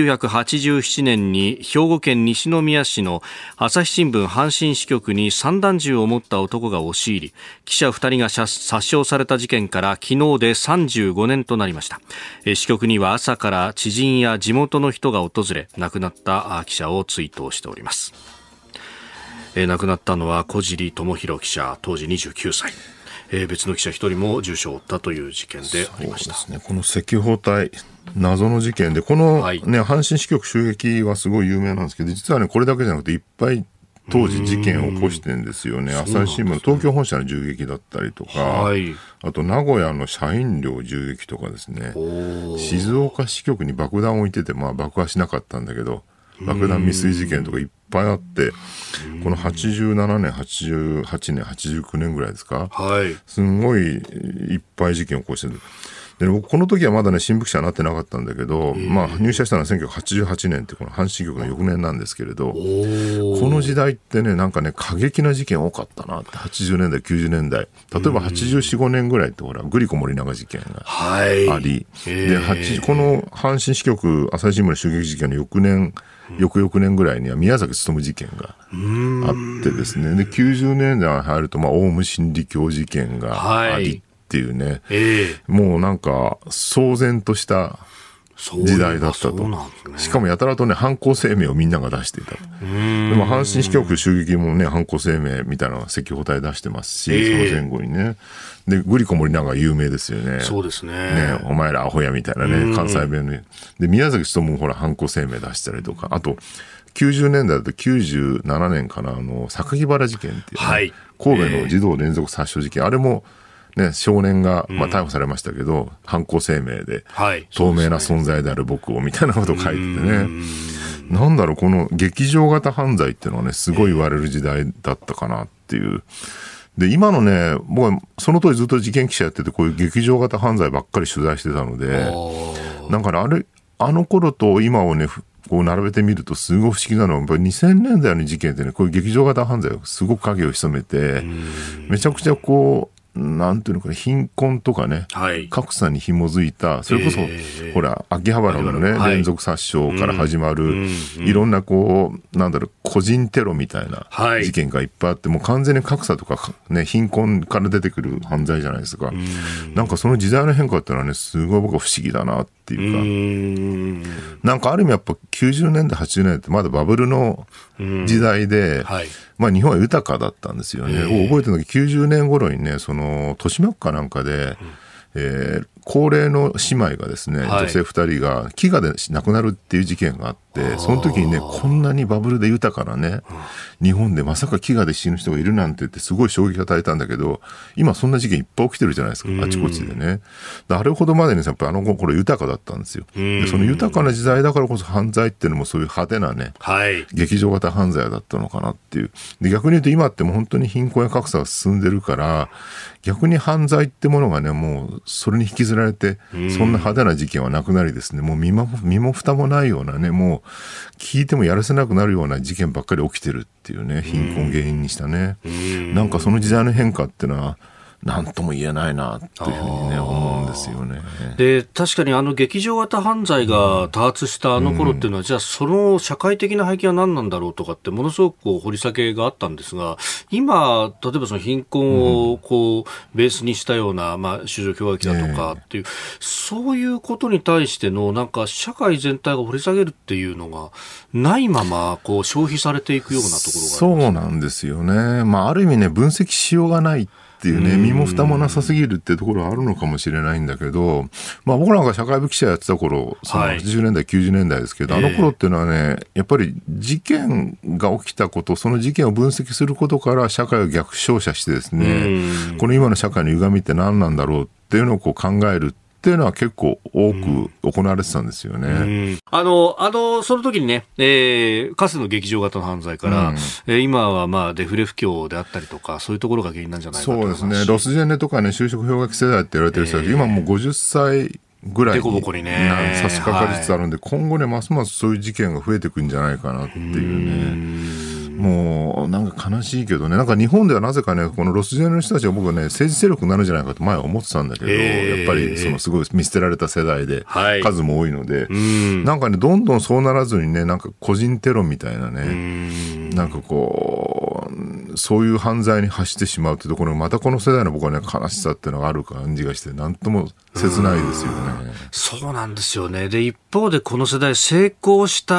1987年に兵庫県西宮市の朝日新聞阪神支局に散弾銃を持った男が押し入り、記者2人が殺傷された事件から昨日で35年となりました。支局には朝から知人や地元の人が訪れ、亡くなった記者を追悼しております。亡くなったのは小尻智弘記者、当時29歳。 別の記者1人も重傷を負ったという事件でありました。 そうですね、この赤報隊謎の事件で、この、ね、阪神支局襲撃はすごい有名なんですけど、実はねこれだけじゃなくていっぱい当時事件を起こしてるんですよね。朝日新聞の東京本社の銃撃だったりとか、あと名古屋の社員寮銃撃とかですね、静岡支局に爆弾を置いてて、爆破しなかったんだけど爆弾未遂事件とかいっぱいあって、この87年88年89年ぐらいですか、すんごいいっぱい事件を起こしてる。で僕この時はまだね新聞記者になってなかったんだけど、入社したのは1988年ってこの阪神支局の翌年なんですけれど、この時代ってねなんかね過激な事件多かったなって。80年代90年代、例えば84、5年ぐらいってほらグリコ森永事件があり、でこの阪神支局朝日新聞の襲撃事件の翌々年ぐらいには宮崎勉事件があってですね、で90年代に入るとオウム真理教事件がありっていうね、もうなんか騒然とした時代だったと。しかもやたらとね犯行声明をみんなが出していたと。でも阪神支局襲撃もね犯行声明みたいなの赤報隊出してますし、その前後にね、でグリコ森永が有名ですよね。 そうですね。 お前らアホやみたいなね、関西弁で。で宮崎勉もほら犯行声明出したりとか、あと90年代だと97年かな、榊原事件っていう、ね、神戸の児童連続殺傷事件、あれもね、少年が、逮捕されましたけど、犯行声明で、透明な存在である僕をみたいなことを書いててね、なんだろう、この劇場型犯罪っていうのはねすごい言われる時代だったかなっていう。で今のね僕はその当時ずっと事件記者やってて、こういう劇場型犯罪ばっかり取材してたので、なんかねあの頃と今をねこう並べてみるとすごい不思議なのは、やっぱり2000年代の事件ってねこういう劇場型犯罪がすごく影を潜めて、めちゃくちゃこうなんていうのかな、貧困とかね、格差に紐づいた、それこそ、ほら秋葉原のね、連続殺傷から始まる、いろんなこうなんだろう個人テロみたいな事件がいっぱいあって、もう完全に格差とかね貧困から出てくる犯罪じゃないですか。なんかその時代の変化っていうのはねすごい僕は不思議だなっていうか、なんかある意味やっぱ90年代80年代ってまだバブルの時代で、日本は豊かだったんですよね。覚えてるのが90年頃にね、その豊島区かなんかで、高齢の姉妹がですね、女性2人が飢餓で亡くなるっていう事件があって、その時にねこんなにバブルで豊かなね日本でまさか飢餓で死ぬ人がいるなんて言ってすごい衝撃を与えたんだけど、今そんな事件いっぱい起きてるじゃないですか、あちこちでね。あれほどまでにやっぱり頃豊かだったんですよ。でその豊かな時代だからこそ犯罪っていうのもそういう派手なね、劇場型犯罪だったのかなっていう。で逆に言うと今ってもう本当に貧困や格差が進んでるから、逆に犯罪ってものがねもうそれに引きずられて、そんな派手な事件はなくなりですね、もう身も蓋もないようなね、もう聞いてもやるせなくなるような事件ばっかり起きてるっていうね、貧困原因にしたね。なんかその時代の変化っていうのは何とも言えないなというふうにね思うんですよね。 で確かに劇場型犯罪が多発した頃っていうのは、じゃあその社会的な背景は何なんだろうとかってものすごく掘り下げがあったんですが、今例えばその貧困をこうベースにしたような、州状氷河期だとかっていう、そういうことに対してのなんか社会全体が掘り下げるっていうのがないままこう消費されていくようなところがあります。 そうなんですよね。ある意味ね分析しようがないっていうね、身も蓋もなさすぎるっていうところはあるのかもしれないんだけど、僕なんか社会部記者やってた頃、その80年代90年代ですけど、あの頃っていうのはねやっぱり事件が起きたこと、その事件を分析することから社会を逆照射してですね、この今の社会の歪みって何なんだろうっていうのをこう考えるっていうのは結構多く行われてたんですよね。 その時にね、かつての劇場型の犯罪から、今はデフレ不況であったりとか、そういうところが原因なんじゃないかと思います。 そうですね。ロスジェネとかね、就職氷河期世代って言われてる人たち、今もう50歳ぐらいに差し掛かりつつあるんで、今後ね、ますますそういう事件が増えていくんじゃないかなっていうね。もうなんか悲しいけどね、なんか日本ではなぜかねこのロスジェネの人たちは僕はね政治勢力になるんじゃないかと前は思ってたんだけど、やっぱりそのすごい見捨てられた世代で数も多いので、なんかねどんどんそうならずにねなんか個人テロみたいなね、なんかこうそういう犯罪に走ってしまうってところまたこの世代の僕はね悲しさっていうのがある感じがしてなんとも切ないですよね。 そうなんですよね。で一方でこの世代成功した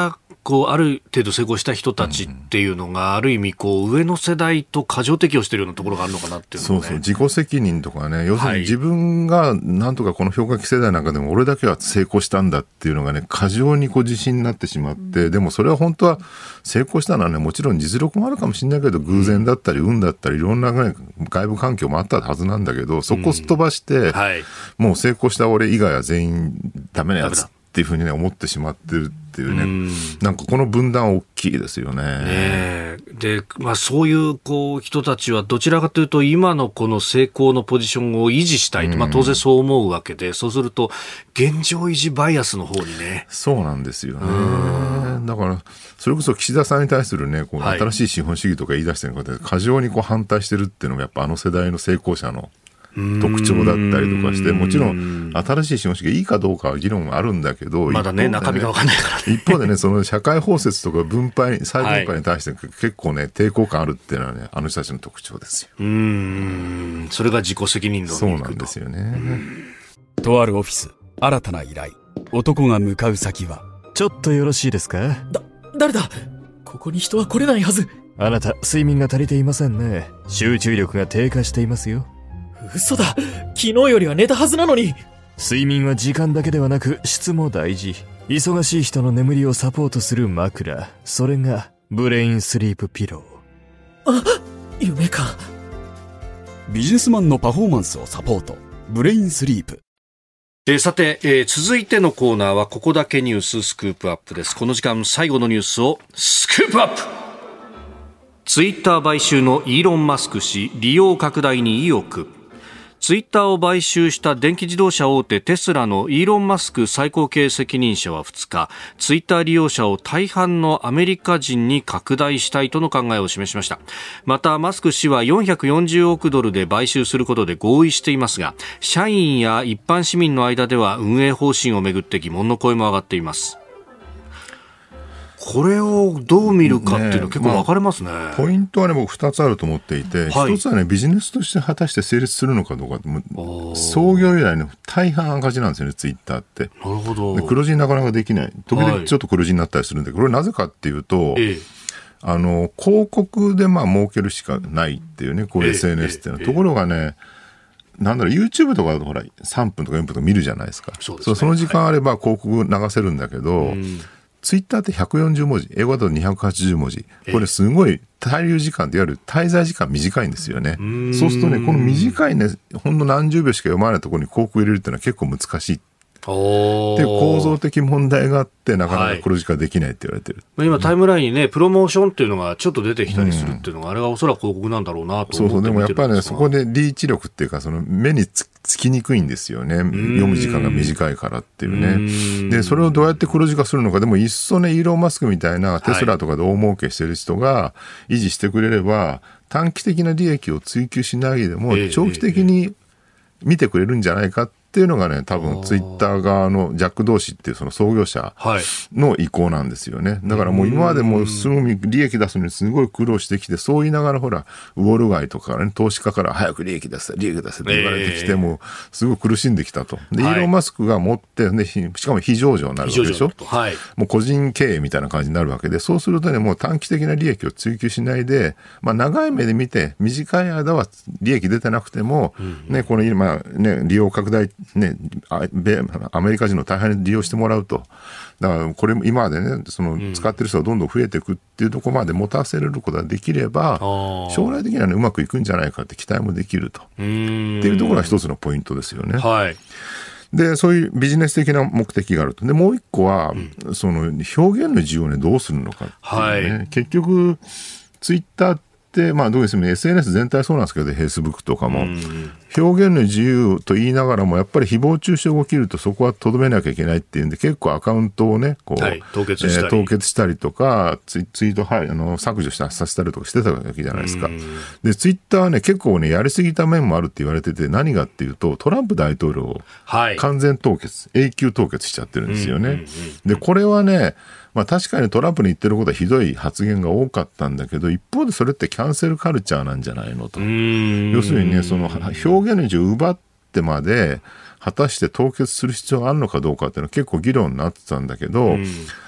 こうある程度成功した人たちっていうのが、ある意味こう上の世代と過剰適応しているようなところがあるのかなっていうの、ね、 そう自己責任とかね、要するに自分がなんとかこの氷河期世代なんかでも俺だけは成功したんだっていうのがね、過剰にこう自信になってしまって、でもそれは本当は成功したのはね、もちろん実力もあるかもしれないけど、偶然だったり運だったりいろんな、ね、外部環境もあったはずなんだけど、そこをすっ飛ばして、もう成功した俺以外は全員ダメなやつっていうふうにね思ってしまってるっていうね、なんかこの分断大きいですよね。 で、そういうこう人たちはどちらかというと今のこの成功のポジションを維持したいと、当然そう思うわけで、そうすると現状維持バイアスの方にね。 そうなんですよね。だからそれこそ岸田さんに対するね、こう新しい資本主義とか言い出してるので過剰にこう反対してるっていうのがやっぱあの世代の成功者の特徴だったりとかして、もちろん新しい資本主義がいいかどうかは議論があるんだけど、 まだね中身が分かんないからね。 一方でね、その社会包摂とか分配再分配に対して結構ね抵抗感あるっていうのはね、あの人たちの特徴ですよ。 それが自己責任論に行くと。 そうなんですよね。 とあるオフィス、新たな依頼。男が向かう先は、 ちょっとよろしいですか？ 誰だ？ここに人は来れないはず。 あなた睡眠が足りていませんね。集中力が低下していますよ。 嘘だ。昨日よりは寝たはずなのに。 睡眠は時間だけではなく質も大事。忙しい人の眠りをサポートする枕、それがブレインスリープピロー。 夢か。 ビジネスマンのパフォーマンスをサポート、ブレインスリープ。 さて、続いてのコーナーはここだけニューススクープアップです。この時間最後のニュースをスクープアップ。ツイッター買収のイーロン・マスク氏、利用拡大に意欲。ツイッターを買収した電気自動車大手テスラのイーロン・マスク最高経営責任者は2日、ツイッター利用者を大半のアメリカ人に拡大したいとの考えを示しました。またマスク氏は440億ドルで買収することで合意していますが、社員や一般市民の間では運営方針をめぐって疑問の声も上がっています。これをどう見るかっていうのは結構分かれますね。 ポイントはね、僕2つあると思っていて、1つはね、ビジネスとして果たして成立するのかどうか、創業以来の大半赤字なんですよね、ツイッターって。 なるほど。 で黒字なかなかできない。時々ちょっと黒字になったりするんで、これなぜかっていうと、広告で儲けるしかないっていうね、こう SNS っていうのは。ところがね、YouTube とかだとほら、3分とか4分とか見るじゃないですか。その時間あれば広告流せるんだけど、ツイッターって140文字、英語だと280文字。これすごい滞留時間でいわゆる滞在時間短いんですよね。そうするとね、この短いね、ほんの何十秒しか読まないところに広告入れるっていうのは結構難しい。っていう構造的問題があってなかなか黒字化できないって言われてる、 今タイムラインにねプロモーションっていうのがちょっと出てきたりするっていうのが、あれがおそらく広告なんだろうなと思って見てるんですが、 そうでもやっぱりねそこでリーチ力っていうかその目につきにくいんですよね、読む時間が短いからっていうね。でそれをどうやって黒字化するのか、でもいっそねイーロン・マスクみたいなテスラとかで大儲けしてる人が維持してくれれば、短期的な利益を追求しないでも長期的に見てくれるんじゃないかっていうのがね、多分ツイッター側のジャック・ドーシーっていうその創業者の意向なんですよね。だからもう今までもすぐに利益出すのにすごい苦労してきて、そう言いながらほらウォール街とかね、投資家から早く利益出せって言われてきてもすごい苦しんできたと。でイーロン・マスクが持ってね、しかも非上場になるわけでしょ。もう個人経営みたいな感じになるわけで、そうするとねもう短期的な利益を追求しないで、長い目で見て短い間は利益出てなくても、ね、この今ね利用拡大ね、アメリカ人の大半に利用してもらうと。だからこれも今までねその使ってる人がどんどん増えていくっていうところまで持たせれることができれば、将来的には、ね、うまくいくんじゃないかって期待もできるとっていうところが一つのポイントですよね。でそういうビジネス的な目的があると。でもう一個は、その表現の自由をねどうするのかっていうね、結局ツイッターってどうですね、SNS 全体そうなんですけど、Facebook とかも、表現の自由と言いながらもやっぱり誹謗中傷が起きるとそこはとどめなきゃいけないっていうんで、結構アカウントをねこう、凍結したりとかツイート削除させたりとかしてたわけじゃないですか。でツイッターはね結構ねやりすぎた面もあるって言われてて、何がっていうとトランプ大統領を完全凍結、永久凍結しちゃってるんですよね。でこれはね確かにトランプに言ってることはひどい発言が多かったんだけど、一方でそれってキャンセルカルチャーなんじゃないのと。要するにねその表現の自由を奪ってまで果たして凍結する必要があるのかどうかっていうのは結構議論になってたんだけど、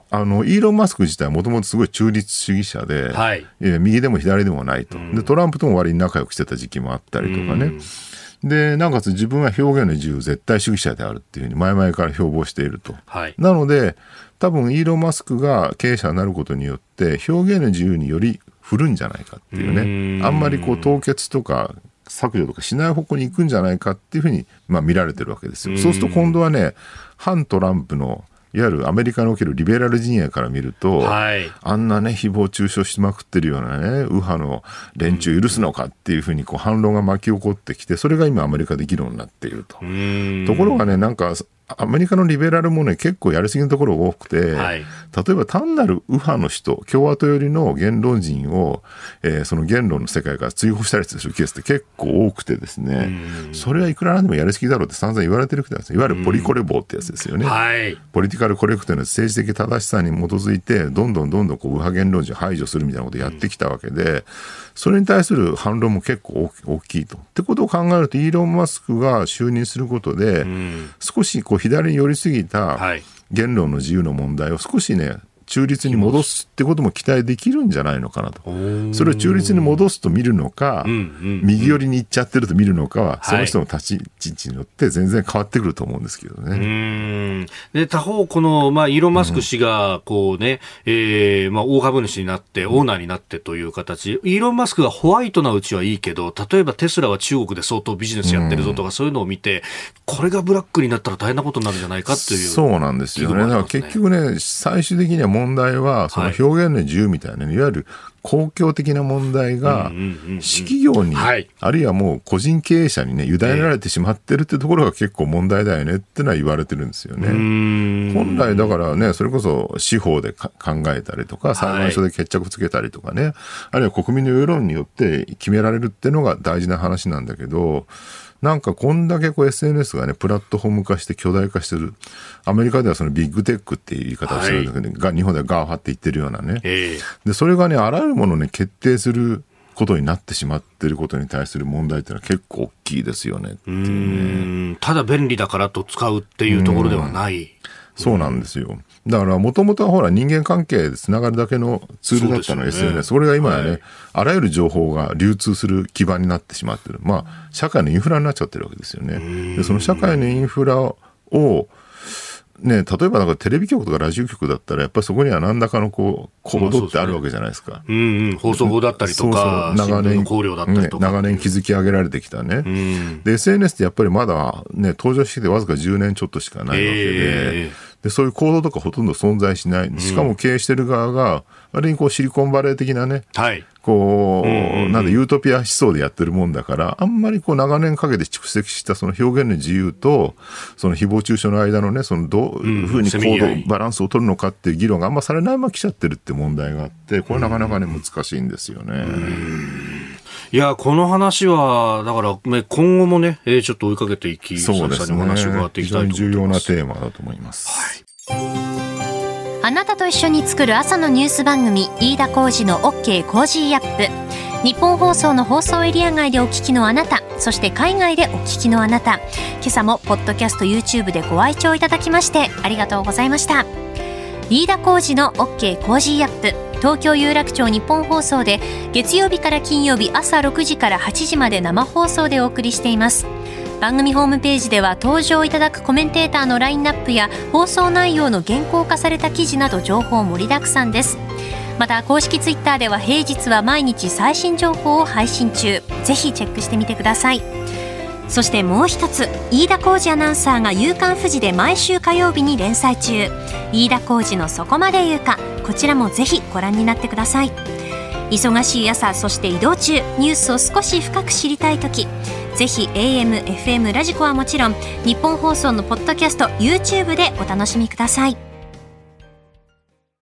イーロン・マスク自体はもともとすごい中立主義者で、はい、右でも左でもないと。で、トランプとも割に仲良くしてた時期もあったりとかね。で、なおかつ自分は表現の自由絶対主義者であるっていうふうに前々から標榜していると。はい、なので、多分イーロン・マスクが経営者になることによって表現の自由により振るんじゃないかっていうね。あんまりこう凍結とか削除とかしない方向に行くんじゃないかっていうふうに、見られてるわけですよ。そうすると今度はね、反トランプのいわゆるアメリカにおけるリベラル陣営から見ると、はい、あんなね、誹謗中傷しまくってるようなね、右派の連中許すのかっていうふうにこう反論が巻き起こってきて、それが今アメリカで議論になっていると。ところがね、なんか、アメリカのリベラルもね、結構やりすぎのところが多くて、はい、例えば単なる右派の人、共和党寄りの言論人を、その言論の世界から追放したりするケースって結構多くてですね、それはいくらなんでもやりすぎだろうって散々言われてるくらいです。いわゆるポリコレ棒ってやつですよね。はい、ポリティカルコレクトの政治的正しさに基づいて、どんどんこう右派言論人を排除するみたいなことをやってきたわけで、それに対する反論も結構大きいと。ってことを考えると、イーロン・マスクが就任することで、少しこう左に寄りすぎた言論の自由の問題を少しね、中立に戻すってことも期待できるんじゃないのかなと。それを中立に戻すと見るのか、右寄りに行っちゃってると見るのかは、その人の立ち位置によって全然変わってくると思うんですけどね。 で、他方、この、イーロン・マスク氏が、こうね、大株主になって、オーナーになってという形、イーロン・マスクがホワイトなうちはいいけど、例えばテスラは中国で相当ビジネスやってるぞとか、そういうのを見て、これがブラックになったら大変なことになるんじゃないかっていう。 そうなんですよね。だから結局ね、最終的には問題は、その表現の自由みたいな、いわゆる公共的な問題が、私企業に、あるいはもう個人経営者にね、委ねられてしまってるってところが結構問題だよねってのは言われてるんですよね。本来だからね、それこそ司法で考えたりとか、裁判所で決着つけたりとかね、あるいは国民の世論によって決められるっていうのが大事な話なんだけど、なんかこんだけこう SNS がね、プラットフォーム化して巨大化してる。アメリカではそのビッグテックっていう言い方をするんだけど、日本ではガーファって言ってるようなね。で、それがね、あらゆるものをね、決定することになってしまっていることに対する問題っていうのは結構大きいですよねっていうね。 ただ便利だからと使うっていうところではない。 そうなんですよ。だからもともとはほら人間関係でつながるだけのツールだったの、SNS。それが今はね、あらゆる情報が流通する基盤になってしまってる。社会のインフラになっちゃってるわけですよね。で、その社会のインフラを、ね、例えばなんかテレビ局とかラジオ局だったらやっぱりそこには何らかのこうコードってあるわけじゃないですか。 放送法だったりとか、 長年考慮だったりとか、 長年築き上げられてきたね。で SNS ってやっぱりまだね登場してきてわずか10年ちょっとしかないわけで、そういうコードとかほとんど存在しない。しかも経営してる側が割にこうシリコンバレー的なね、こうなんでユートピア思想でやってるもんだから、あんまりこう長年かけて蓄積したその表現の自由とその誹謗中傷の間のね、そのどういうふうにバランスを取るのかっていう議論があんまされないまま来ちゃってるって問題があって、これなかなかね難しいんですよね。 いや、この話は、だから、今後もね、ちょっと追いかけていき、 そうですね。 お話を伺っていきたいと思います。 非常に重要なテーマだと思います。 あなたと一緒に作る朝のニュース番組、飯田浩司の OK コージーアップ。日本放送の放送エリア外でお聞きのあなた、そして海外でお聞きのあなた、今朝もポッドキャスト YouTube でご愛聴いただきましてありがとうございました。飯田浩司の OK コージーアップ、東京有楽町日本放送で月曜日から金曜日朝6時から8時まで生放送でお送りしています。番組ホームページでは登場いただくコメンテーターのラインナップや放送内容の原稿化された記事など情報盛りだくさんです。また公式ツイッターでは平日は毎日最新情報を配信中、ぜひチェックしてみてください。そしてもう一つ、飯田浩司アナウンサーが夕刊フジで毎週火曜日に連載中、飯田浩司のそこまで言うか、こちらもぜひご覧になってください。忙しい朝、そして移動中、ニュースを少し深く知りたいとき、ぜひ AM、FM、ラジコはもちろん日本放送のポッドキャスト YouTube でお楽しみください。